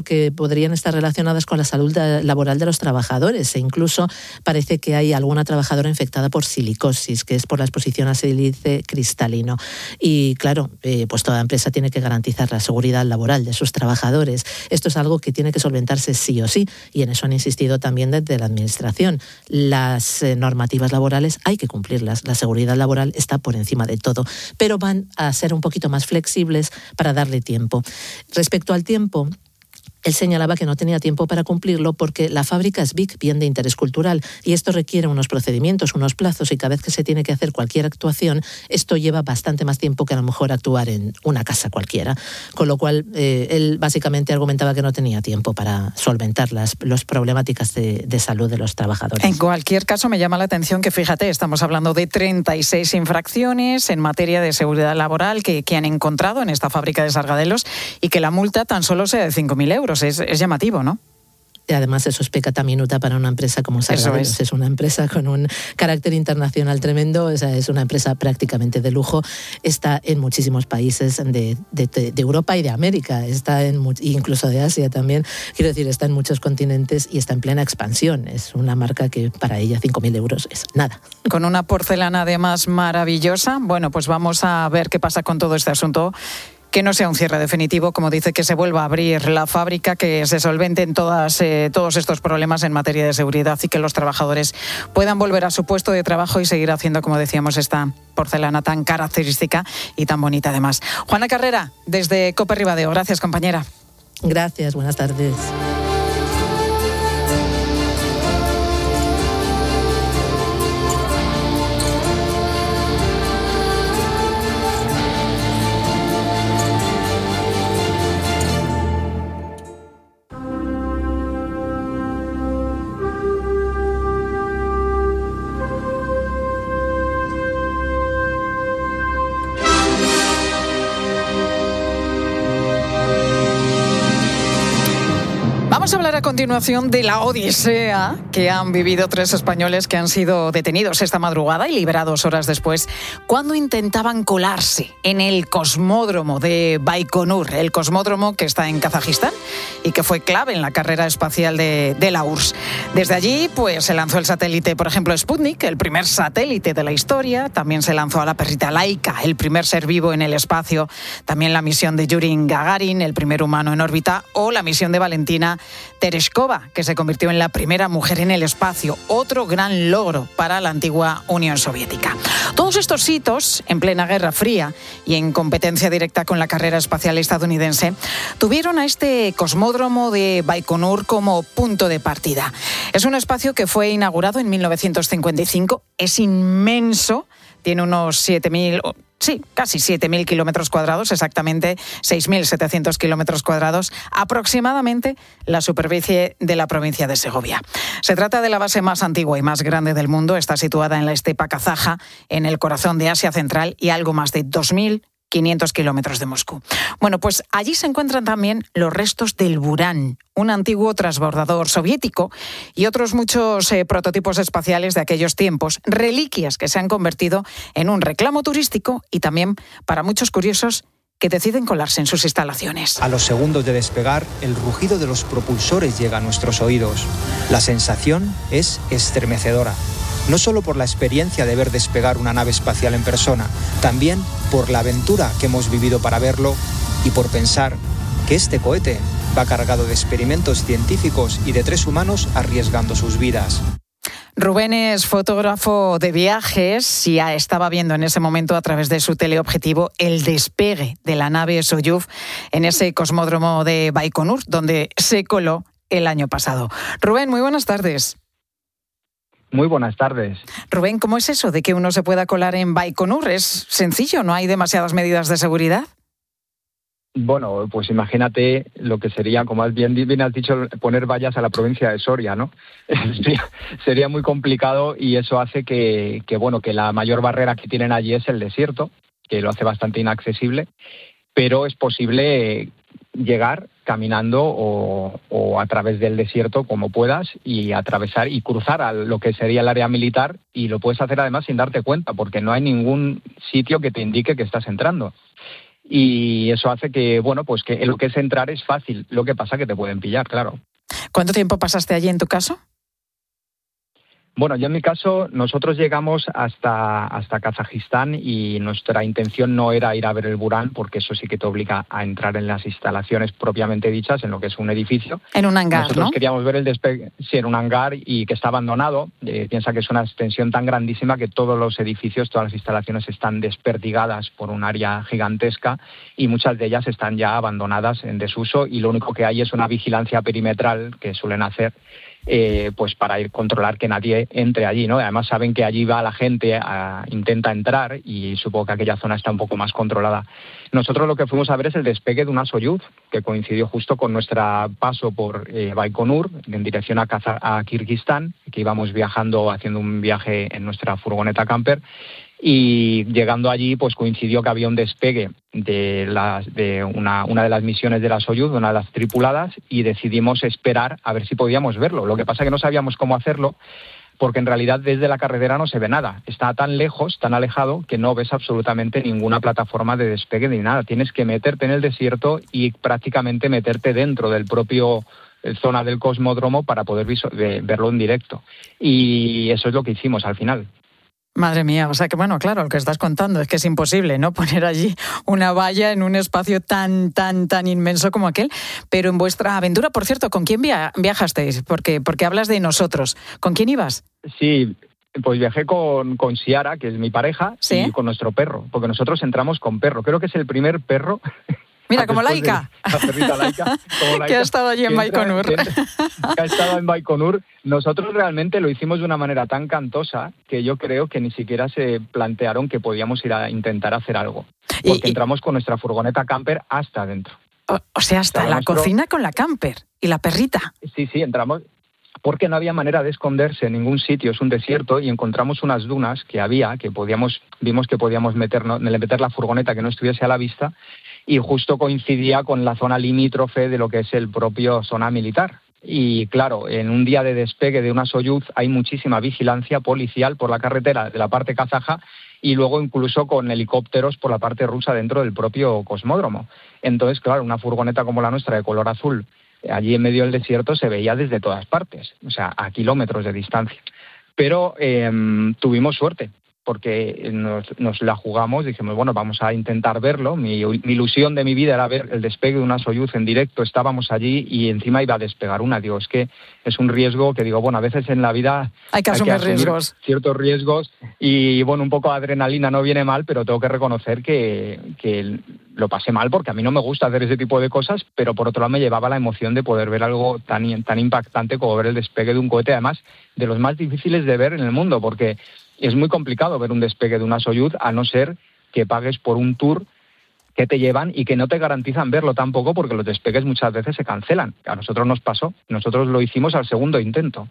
porque podrían estar relacionadas con la salud laboral de los trabajadores, e incluso parece que hay alguna trabajadora infectada por silicosis, que es por la exposición a sílice cristalino. Y claro, eh, pues toda empresa tiene que garantizar la seguridad laboral de sus trabajadores. Esto es algo que tiene que solventarse sí o sí, y en eso han insistido también desde la Administración. Las eh, normativas laborales hay que cumplirlas, la seguridad laboral está por encima de todo, pero van a ser un poquito más flexibles para darle tiempo. Respecto al tiempo, él señalaba que no tenía tiempo para cumplirlo porque la fábrica es B I C, bien de interés cultural, y esto requiere unos procedimientos, unos plazos, y cada vez que se tiene que hacer cualquier actuación, esto lleva bastante más tiempo que a lo mejor actuar en una casa cualquiera. Con lo cual, eh, él básicamente argumentaba que no tenía tiempo para solventar las los problemáticas de, de salud de los trabajadores. En cualquier caso, me llama la atención que, fíjate, estamos hablando de treinta y seis infracciones en materia de seguridad laboral que, que han encontrado en esta fábrica de Sargadelos, y que la multa tan solo sea de cinco mil euros. Es, es llamativo, ¿no? Y además eso es pecata minuta para una empresa como Sargadelos. Es. es una empresa con un carácter internacional tremendo, o sea, es una empresa prácticamente de lujo, está en muchísimos países de, de, de Europa y de América, está en incluso de Asia también, quiero decir, está en muchos continentes y está en plena expansión. Es una marca que para ella cinco mil euros es nada. Con una porcelana además maravillosa. Bueno, pues vamos a ver qué pasa con todo este asunto. Que no sea un cierre definitivo, como dice, que se vuelva a abrir la fábrica, que se solventen todas, eh, todos estos problemas en materia de seguridad y que los trabajadores puedan volver a su puesto de trabajo y seguir haciendo, como decíamos, esta porcelana tan característica y tan bonita además. Juana Carrera, desde COPE Ribadeo. Gracias, compañera. Gracias, buenas tardes. Vamos a hablar a continuación de la odisea que han vivido tres españoles que han sido detenidos esta madrugada y liberados horas después cuando intentaban colarse en el cosmódromo de Baikonur, el cosmódromo que está en Kazajistán y que fue clave en la carrera espacial de, de la U R S S. Desde allí pues, se lanzó el satélite, por ejemplo, Sputnik, el primer satélite de la historia. También se lanzó a la perrita Laika, el primer ser vivo en el espacio. También la misión de Yuri Gagarin, el primer humano en órbita, o la misión de Valentina Tereshkova, que se convirtió en la primera mujer en el espacio, otro gran logro para la antigua Unión Soviética. Todos estos hitos, en plena Guerra Fría y en competencia directa con la carrera espacial estadounidense, tuvieron a este cosmódromo de Baikonur como punto de partida. Es un espacio que fue inaugurado en mil novecientos cincuenta y cinco, es inmenso, tiene unos siete mil... Sí, casi siete mil kilómetros cuadrados, exactamente seis mil setecientos kilómetros cuadrados, aproximadamente la superficie de la provincia de Segovia. Se trata de la base más antigua y más grande del mundo. Está situada en la estepa kazaja, en el corazón de Asia Central, y algo más de dos mil quinientos kilómetros de Moscú. Bueno, pues allí se encuentran también los restos del Buran, un antiguo transbordador soviético, y otros muchos eh, prototipos espaciales de aquellos tiempos, reliquias que se han convertido en un reclamo turístico y también para muchos curiosos que deciden colarse en sus instalaciones. A los segundos de despegar, el rugido de los propulsores llega a nuestros oídos. La sensación es estremecedora. No solo por la experiencia de ver despegar una nave espacial en persona, también por la aventura que hemos vivido para verlo y por pensar que este cohete va cargado de experimentos científicos y de tres humanos arriesgando sus vidas. Rubén es fotógrafo de viajes y ya estaba viendo en ese momento a través de su teleobjetivo el despegue de la nave Soyuz en ese cosmódromo de Baikonur, donde se coló el año pasado. Rubén, muy buenas tardes. Muy buenas tardes. Rubén, ¿cómo es eso de que uno se pueda colar en Baikonur? ¿Es sencillo? ¿No hay demasiadas medidas de seguridad? Bueno, pues imagínate lo que sería, como bien, bien has dicho, poner vallas a la provincia de Soria, ¿no? sería, sería muy complicado, y eso hace que, que, bueno, que la mayor barrera que tienen allí es el desierto, que lo hace bastante inaccesible, pero es posible llegar caminando o, o a través del desierto como puedas y atravesar y cruzar a lo que sería el área militar, y lo puedes hacer además sin darte cuenta porque no hay ningún sitio que te indique que estás entrando. y eso hace que, bueno, pues que lo que es entrar es fácil, lo que pasa que te pueden pillar, claro. ¿Cuánto tiempo pasaste allí en tu caso? Bueno, yo en mi caso, nosotros llegamos hasta, hasta Kazajistán y nuestra intención no era ir a ver el Burán, porque eso sí que te obliga a entrar en las instalaciones propiamente dichas, en lo que es un edificio. En un hangar, Nosotros ¿no? queríamos ver el despegue, sí, en un hangar y que está abandonado. Eh, piensa que es una extensión tan grandísima que todos los edificios, todas las instalaciones están desperdigadas por un área gigantesca y muchas de ellas están ya abandonadas en desuso y lo único que hay es una vigilancia perimetral que suelen hacer Eh, pues para ir controlar que nadie entre allí, ¿no? Además saben que allí va la gente, a, intenta entrar y supongo que aquella zona está un poco más controlada. Nosotros lo que fuimos a ver es el despegue de una Soyuz, que coincidió justo con nuestro paso por eh, Baikonur, en dirección a, Kaza- a Kirguistán, que íbamos viajando, haciendo un viaje en nuestra furgoneta camper, y llegando allí pues coincidió que había un despegue de, las, de una, una de las misiones de la Soyuz, una de las tripuladas, y decidimos esperar a ver si podíamos verlo. Lo que pasa es que no sabíamos cómo hacerlo, porque en realidad desde la carretera no se ve nada. Está tan lejos, tan alejado, que no ves absolutamente ninguna plataforma de despegue ni nada. Tienes que meterte en el desierto y prácticamente meterte dentro del propio zona del cosmódromo para poder viso- de, verlo en directo. Y eso es lo que hicimos al final. Madre mía, o sea que bueno, claro, lo que estás contando es que es imposible, ¿no? Poner allí una valla en un espacio tan, tan, tan inmenso como aquel. Pero en vuestra aventura, por cierto, ¿con quién via- viajasteis? Porque, porque hablas de nosotros. ¿Con quién ibas? Sí, pues viajé con, con Ciara, que es mi pareja, ¿Sí? y con nuestro perro, porque nosotros entramos con perro. Creo que es el primer perro... Mira, como Laika. La perrita Laika, como Laika, que ha estado allí en que entra- Baikonur. que entra- que ha estado en Baikonur. Nosotros realmente lo hicimos de una manera tan cantosa que yo creo que ni siquiera se plantearon que podíamos ir a intentar hacer algo. Porque Y- y- entramos con nuestra furgoneta camper hasta adentro. O, o sea, hasta O sea, la nuestro- cocina con la camper y la perrita. Sí, sí, entramos porque no había manera de esconderse en ningún sitio, es un desierto, y encontramos unas dunas que había, que podíamos, vimos que podíamos meternos, meter la furgoneta que no estuviese a la vista, y justo coincidía con la zona limítrofe de lo que es el propio zona militar. Y claro, en un día de despegue de una Soyuz hay muchísima vigilancia policial por la carretera de la parte kazaja y luego incluso con helicópteros por la parte rusa dentro del propio cosmódromo. Entonces, claro, una furgoneta como la nuestra de color azul, allí en medio del desierto, se veía desde todas partes, o sea, a kilómetros de distancia. Pero eh, tuvimos suerte, porque nos, nos la jugamos, dijimos, bueno, vamos a intentar verlo. Mi, mi ilusión de mi vida era ver el despegue de una Soyuz en directo, estábamos allí y encima iba a despegar una. Digo, es que es un riesgo que digo, bueno, a veces en la vida Hay que asumir riesgos. ciertos riesgos y, bueno, un poco de adrenalina no viene mal, pero tengo que reconocer que, que lo pasé mal porque a mí no me gusta hacer ese tipo de cosas, pero por otro lado me llevaba la emoción de poder ver algo tan, tan impactante como ver el despegue de un cohete, además de los más difíciles de ver en el mundo, porque es muy complicado ver un despegue de una Soyuz a no ser que pagues por un tour que te llevan y que no te garantizan verlo tampoco porque los despegues muchas veces se cancelan. A nosotros nos pasó, nosotros lo hicimos al segundo intento.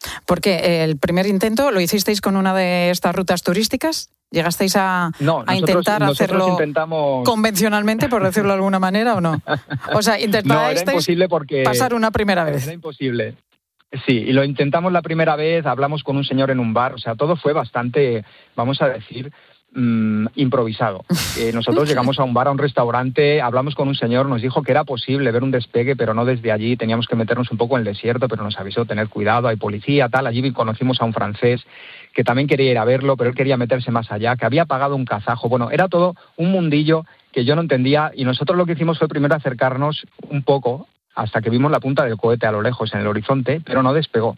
Porque el primer intento lo hicisteis con una de estas rutas turísticas. ¿Llegasteis a, no, a nosotros, intentar nosotros hacerlo intentamos... convencionalmente, por decirlo de alguna manera, o no? O sea, No, intentáis era imposible porque... pasar una primera vez. Era imposible. Sí, y lo intentamos la primera vez, hablamos con un señor en un bar, o sea, todo fue bastante, vamos a decir, mmm, improvisado. Eh, nosotros llegamos a un bar, a un restaurante, hablamos con un señor, nos dijo que era posible ver un despegue, pero no desde allí, teníamos que meternos un poco en el desierto, pero nos avisó tener cuidado, hay policía, tal. Allí conocimos a un francés que también quería ir a verlo, pero él quería meterse más allá, que había pagado un kazajo. Bueno, era todo un mundillo que yo no entendía y nosotros lo que hicimos fue primero acercarnos un poco hasta que vimos la punta del cohete a lo lejos en el horizonte, pero no despegó.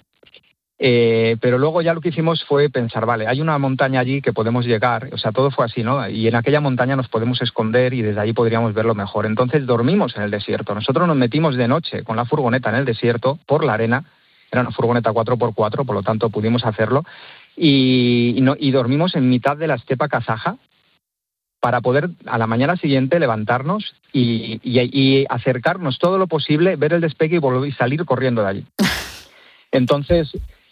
Eh, pero luego ya lo que hicimos fue pensar, vale, hay una montaña allí que podemos llegar, o sea, todo fue así, ¿no? Y en aquella montaña nos podemos esconder y desde allí podríamos verlo mejor. Entonces dormimos en el desierto. Nosotros nos metimos de noche con la furgoneta en el desierto, por la arena, era una furgoneta cuatro por cuatro, por lo tanto pudimos hacerlo, y, y, no, y dormimos en mitad de la estepa kazaja, para poder a la mañana siguiente levantarnos y, y, y acercarnos todo lo posible, ver el despegue y volver y salir corriendo de allí. Entonces,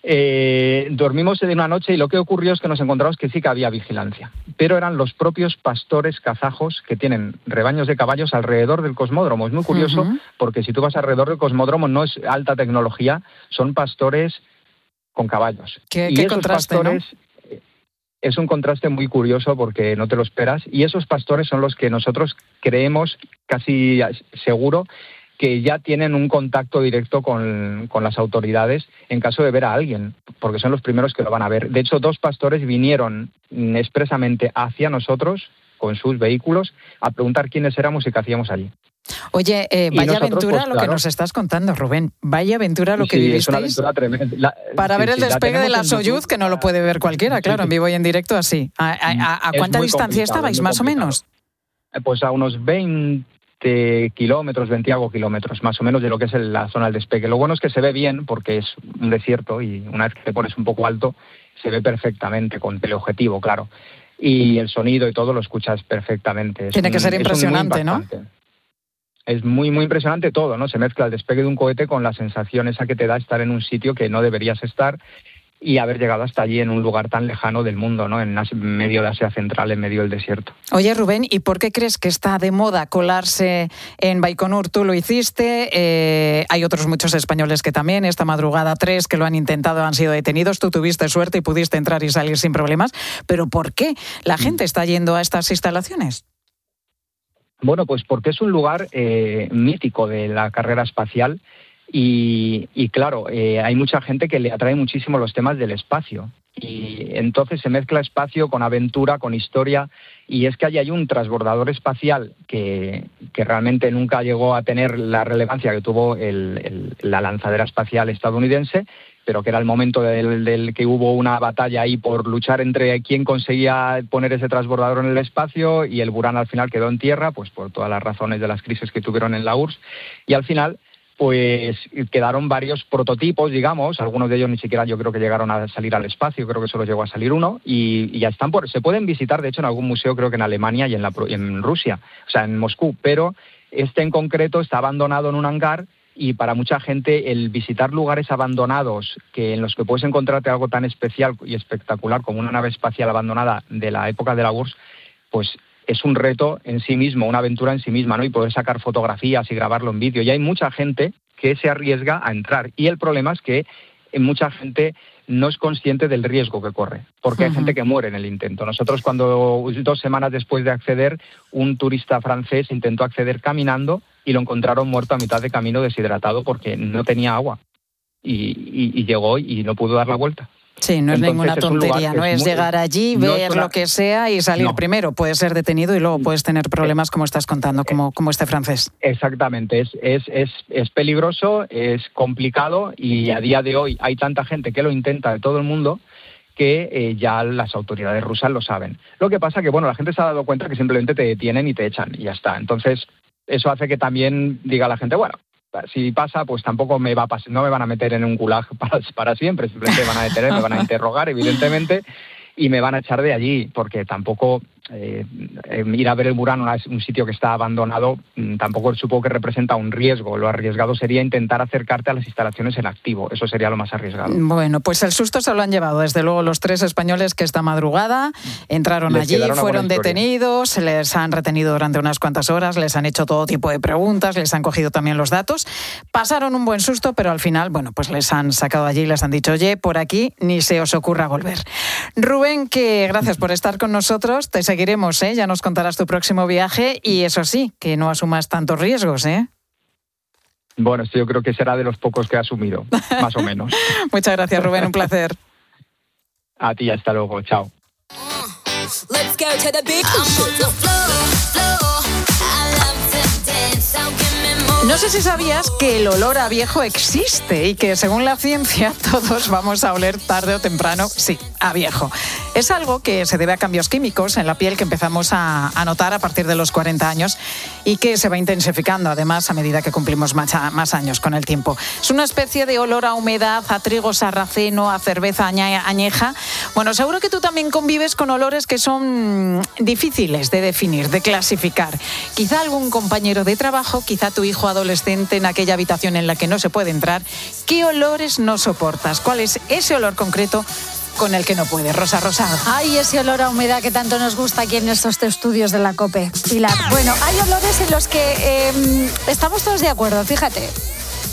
eh, dormimos de una noche y lo que ocurrió es que nos encontramos que sí que había vigilancia, pero eran los propios pastores kazajos que tienen rebaños de caballos alrededor del cosmódromo. Es muy curioso uh-huh. porque si tú vas alrededor del cosmódromo no es alta tecnología, son pastores con caballos. Qué, y qué esos contraste, pastores, ¿no? es un contraste muy curioso porque no te lo esperas, y esos pastores son los que nosotros creemos casi seguro que ya tienen un contacto directo con, con las autoridades en caso de ver a alguien, porque son los primeros que lo van a ver. De hecho, dos pastores vinieron expresamente hacia nosotros con sus vehículos a preguntar quiénes éramos y qué hacíamos allí. Oye, eh, vaya nosotros, aventura pues, lo claro. que nos estás contando, Rubén. Vaya aventura lo que Sí, vivisteis. es una aventura tremenda. La, para sí, ver el sí, la despegue de la tenemos en Soyuz, YouTube. que no lo puede ver cualquiera, claro, en vivo y en directo así. ¿A, a, a, a Es cuánta muy distancia complicado, estabais, es muy más o complicado. menos? Pues a unos veinte kilómetros, veinte y algo kilómetros, más o menos de lo que es el- la zona del despegue. Lo bueno es que se ve bien porque es un desierto y una vez que te pones un poco alto se ve perfectamente con teleobjetivo, claro. Y el sonido y todo lo escuchas perfectamente. Es Tiene que un- ser es un muy impresionante, ¿no? impactante. Es muy, muy impresionante todo, ¿no? Se mezcla el despegue de un cohete con la sensación esa que te da estar en un sitio que no deberías estar y haber llegado hasta allí en un lugar tan lejano del mundo, ¿no? En Asia- medio de Asia Central, en medio del desierto. Oye, Rubén, ¿y por qué crees que está de moda colarse en Baikonur? Tú lo hiciste, eh, hay otros muchos españoles que también, esta madrugada tres que lo han intentado, han sido detenidos, tú tuviste suerte y pudiste entrar y salir sin problemas, pero ¿por qué la gente está yendo a estas instalaciones? Bueno, pues porque es un lugar eh, mítico de la carrera espacial y, y claro, eh, hay mucha gente que le atrae muchísimo los temas del espacio. Y entonces se mezcla espacio con aventura, con historia, y es que allí hay un transbordador espacial que, que realmente nunca llegó a tener la relevancia que tuvo el, el- la lanzadera espacial estadounidense, pero que era el momento del, del que hubo una batalla ahí por luchar entre quién conseguía poner ese transbordador en el espacio, y el Buran al final quedó en tierra, pues por todas las razones de las crisis que tuvieron en la U R S S, y al final pues quedaron varios prototipos, digamos, algunos de ellos ni siquiera yo creo que llegaron a salir al espacio, creo que solo llegó a salir uno, y, y ya están por, se pueden visitar, de hecho, en algún museo, creo que en Alemania y en, la, pro- en Rusia, o sea, en Moscú, pero este en concreto está abandonado en un hangar, y para mucha gente el visitar lugares abandonados que en los que puedes encontrarte algo tan especial y espectacular como una nave espacial abandonada de la época de la U R S S, pues es un reto en sí mismo, una aventura en sí misma, ¿no? Y poder sacar fotografías y grabarlo en vídeo. Y hay mucha gente que se arriesga a entrar. Y el problema es que mucha gente no es consciente del riesgo que corre, porque hay Ujú. gente que muere en el intento. Nosotros, cuando dos semanas después de acceder, un turista francés intentó acceder caminando y lo encontraron muerto a mitad de camino, deshidratado, porque no tenía agua. Y, y- y llegó y no pudo dar la vuelta. Sí, no es Entonces, ninguna es un lugar tontería, que no es es muy- llegar allí, no ver es una- lo que sea y salir No. primero. Puedes ser detenido y luego puedes tener problemas como estás contando, como, como este francés. Exactamente, es, es, es, es peligroso, es complicado, y a día de hoy hay tanta gente que lo intenta de todo el mundo que eh, ya las autoridades rusas lo saben. Lo que pasa que, bueno, la gente se ha dado cuenta que simplemente te detienen y te echan y ya está. Entonces, eso hace que también diga la gente, bueno, si pasa, pues tampoco me va a pas- no me van a meter en un gulag para, para siempre, simplemente me van a detener, me van a interrogar, evidentemente, y me van a echar de allí, porque tampoco eh, eh, ir a ver el Buran, una- un sitio que está abandonado, mm, tampoco supongo que representa un riesgo. Lo arriesgado sería intentar acercarte a las instalaciones en activo, eso sería lo más arriesgado. Bueno, pues el susto se lo han llevado, desde luego, los tres españoles que esta madrugada entraron Les allí, quedará una fueron buena historia. detenidos, se les han retenido durante unas cuantas horas, les han hecho todo tipo de preguntas, les han cogido también los datos, pasaron un buen susto, pero al final, bueno, pues les han sacado allí y les han dicho, oye, por aquí ni se os ocurra volver. Rubén, que gracias por estar con nosotros, te seguiremos, ¿eh? Ya nos contarás tu próximo viaje y eso sí, que no asumas tantos riesgos, ¿eh? Bueno, esto yo creo que será de los pocos que he asumido, más o menos. Muchas gracias, Rubén, un placer. A ti, hasta luego, chao. Let's go to the beach. I'm on the floor, floor. I love to dance, so give me more. No sé si sabías que el olor a viejo existe y que según la ciencia todos vamos a oler tarde o temprano, sí, a viejo. Es algo que se debe a cambios químicos en la piel que empezamos a, a notar a partir de los cuarenta años y que se va intensificando además a medida que cumplimos más, a- más años con el tiempo. Es una especie de olor a humedad, a trigo sarraceno, a cerveza aña- añeja. Bueno, seguro que tú también convives con olores que son difíciles de definir, de clasificar. Quizá algún compañero de trabajo, quizá tu hijo adolescente en aquella habitación en la que no se puede entrar. ¿Qué olores no soportas? ¿Cuál es ese olor concreto con el que no puedes? Rosa Rosado. Ay, ese olor a humedad que tanto nos gusta aquí en estos estudios de la COPE, Pilar. Bueno, hay olores en los que eh, estamos todos de acuerdo, fíjate.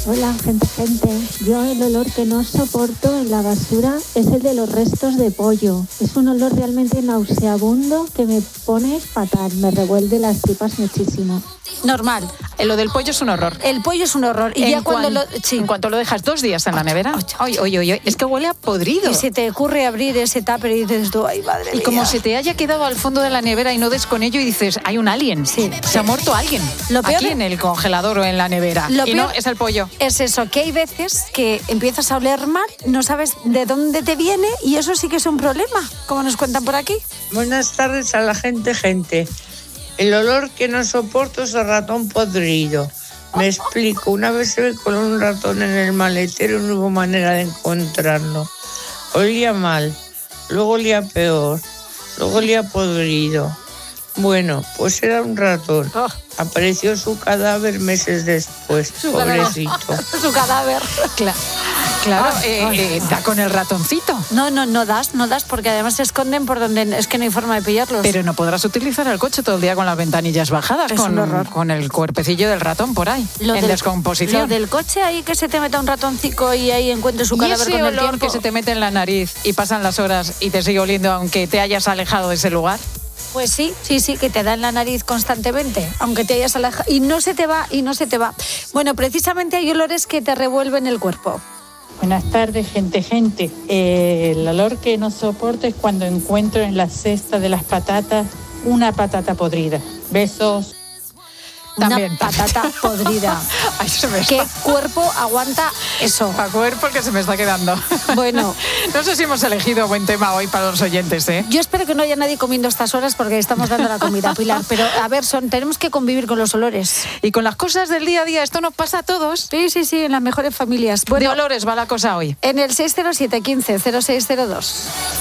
Hola, gente, gente. Yo el olor que no soporto en la basura es el de los restos de pollo. Es un olor realmente nauseabundo que me pone fatal, me revuelve las tripas muchísimo. Normal. Lo del pollo es un horror. El pollo es un horror. Y en ya cuando cuan, lo... Sí. En cuanto lo dejas dos días en la nevera, oye, oye, oye, es que huele a podrido. Y se te ocurre abrir ese tupper y dices tú, ay, madre mía. Y como se te haya quedado al fondo de la nevera y no des con ello y dices, hay un alien. Sí. Se ha muerto alguien. Lo peor aquí en el congelador o en la nevera. Lo y peor no, es el pollo. Es eso, que hay veces que empiezas a oler mal, no sabes de dónde te viene y eso sí que es un problema, como nos cuentan por aquí. Buenas tardes a la gente, gente. El olor que no soporto es el ratón podrido. Me explico, una vez se me coló un ratón en el maletero y no hubo manera de encontrarlo. Olía mal, luego olía peor, luego olía podrido. Bueno, pues era un ratón. Oh. Apareció su cadáver meses después, Su pobrecito. Cadáver. Su cadáver. Claro, claro Ay, eh, ay. eh, da con el ratoncito. No, no, no das, no das, porque además se esconden por donde es que no hay forma de pillarlos. Pero no podrás utilizar el coche todo el día con las ventanillas bajadas, Es con, un horror. con el cuerpecillo del ratón por ahí, Lo en del- descomposición. Lo del coche ahí que se te meta un ratoncico y ahí encuentres su Y cadáver ese con el olor tiempo. que se te mete en la nariz y pasan las horas y te sigue oliendo aunque te hayas alejado de ese lugar. Pues sí, sí, sí, que te da en la nariz constantemente, aunque te hayas alejado. Y no se te va, y no se te va. Bueno, precisamente hay olores que te revuelven el cuerpo. Buenas tardes, gente, gente. Eh, el olor que no soporto es cuando encuentro en la cesta de las patatas una patata podrida. Besos. También. Una patata podrida. Ay, se me ¿Qué está... cuerpo aguanta eso? A cuerpo que se me está quedando. Bueno. No sé si hemos elegido buen tema hoy para los oyentes, ¿eh? Yo espero que no haya nadie comiendo a estas horas porque estamos dando la comida, Pilar. Pero, a ver, son, tenemos que convivir con los olores. Y con las cosas del día a día, esto nos pasa a todos. Sí, sí, sí, en las mejores familias. Bueno, de olores va la cosa hoy. En el seis cero siete, quince, cero seis cero dos.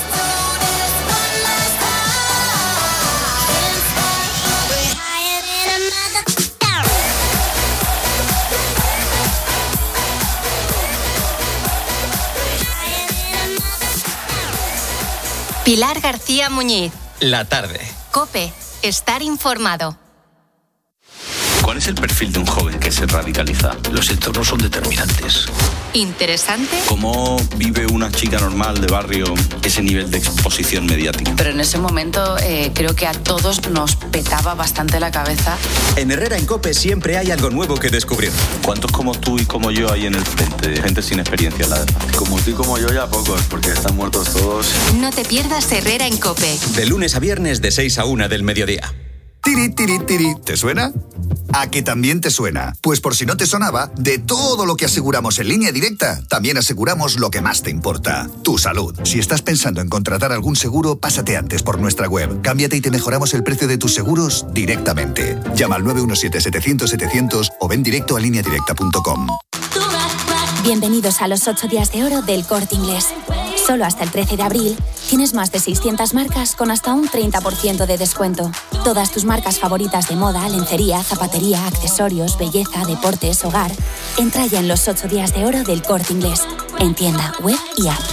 Pilar García Muñiz. La tarde. COPE. Estar informado. ¿Cuál es el perfil de un joven que se radicaliza? Los entornos son determinantes. Interesante. ¿Cómo vive una chica normal de barrio ese nivel de exposición mediática? Pero en ese momento eh, creo que a todos nos petaba bastante la cabeza. En Herrera en COPE siempre hay algo nuevo que descubrir. ¿Cuántos como tú y como yo hay en el frente? Gente sin experiencia, la verdad. Como tú y como yo ya pocos, porque están muertos todos. No te pierdas Herrera en COPE. De lunes a viernes de seis a una del mediodía. Tiri, tiri, tiri. ¿Te suena? ¿A que también te suena? Pues por si no te sonaba, de todo lo que aseguramos en Línea Directa, también aseguramos lo que más te importa, tu salud. Si estás pensando en contratar algún seguro, pásate antes por nuestra web. Cámbiate y te mejoramos el precio de tus seguros directamente. Llama al nueve uno siete, setecientos, setecientos o ven directo a línea directa punto com. Bienvenidos a los ocho días de oro del Corte Inglés. Solo hasta el trece de abril tienes más de seiscientas marcas con hasta un treinta por ciento de descuento. Todas tus marcas favoritas de moda, lencería, zapatería, accesorios, belleza, deportes, hogar. Entra ya en los ocho días de oro del Corte Inglés. En tienda, web y app.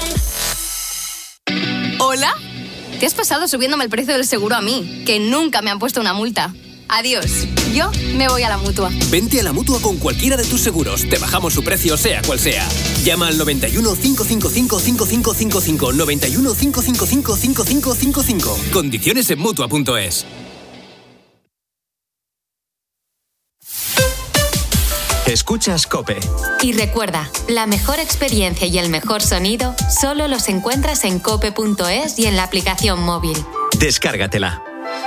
¿Hola? ¿Qué has pasado subiéndome el precio del seguro a mí? Que nunca me han puesto una multa. Adiós. Yo me voy a la Mutua. Vente a la Mutua con cualquiera de tus seguros. Te bajamos su precio, sea cual sea. Llama al noventa y uno, cinco cinco cinco, cinco cinco cinco cinco. noventa y uno, cinco cinco cinco, cinco cinco cinco cinco. Condiciones en Mutua punto es. Escuchas COPE. Y recuerda, la mejor experiencia y el mejor sonido solo los encuentras en cope punto es y en la aplicación móvil. Descárgatela.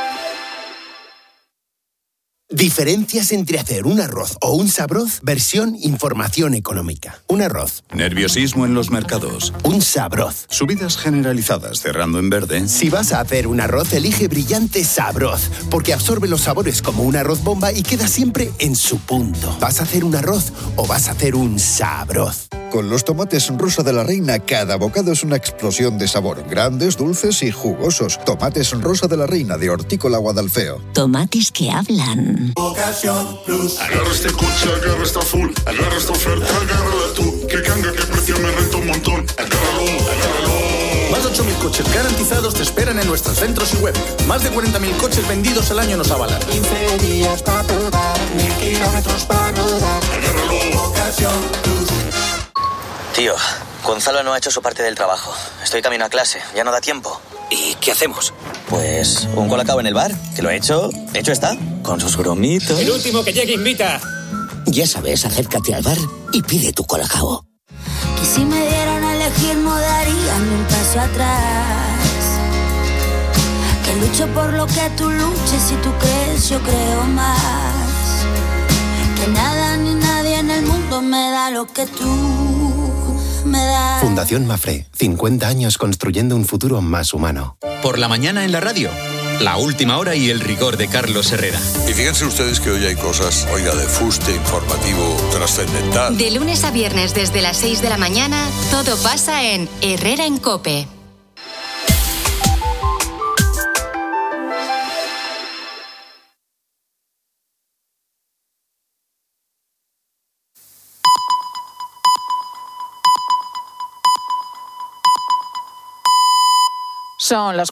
Diferencias entre hacer un arroz o un sabroz, versión información económica. Un arroz. Nerviosismo en los mercados. Un sabroz. Subidas generalizadas cerrando en verde. Si vas a hacer un arroz, elige Brillante Sabroz, porque absorbe los sabores como un arroz bomba y queda siempre en su punto. ¿Vas a hacer un arroz o vas a hacer un sabroz? Con los tomates Rosa de la Reina, cada bocado es una explosión de sabor. Grandes, dulces y jugosos. Tomates Rosa de la Reina, de Hortícola Guadalfeo. Tomates que hablan. Ocasión Plus. Agarra este coche, agarra esta full. Agarra esta oferta, agárrala tú. Que canga, que precio me renta un montón. Agárralo, agárralo. Más ocho mil coches garantizados te esperan en nuestros centros y web. Más de cuarenta mil coches vendidos al año nos avalan. quince días para probar, mil kilómetros para rodar. Ocasión Plus. Tío, Gonzalo no ha hecho su parte del trabajo. Estoy camino a clase, ya no da tiempo. ¿Y qué hacemos? Pues un colacao en el bar, que lo he hecho, hecho está, con sus bromitos. El último que llegue invita. Ya sabes, acércate al bar y pide tu colacao. Que si me dieran a elegir no daría ni un paso atrás. Que lucho por lo que tú luches y tú crees, yo creo más. Que nada ni nadie en el mundo me da lo que tú me das. Fundación Mafre, cincuenta años construyendo un futuro más humano. Por la mañana en la radio. La última hora y el rigor de Carlos Herrera. Y fíjense ustedes que hoy hay cosas, oiga, de fuste informativo trascendental. De lunes a viernes desde las seis de la mañana, todo pasa en Herrera en COPE. Son las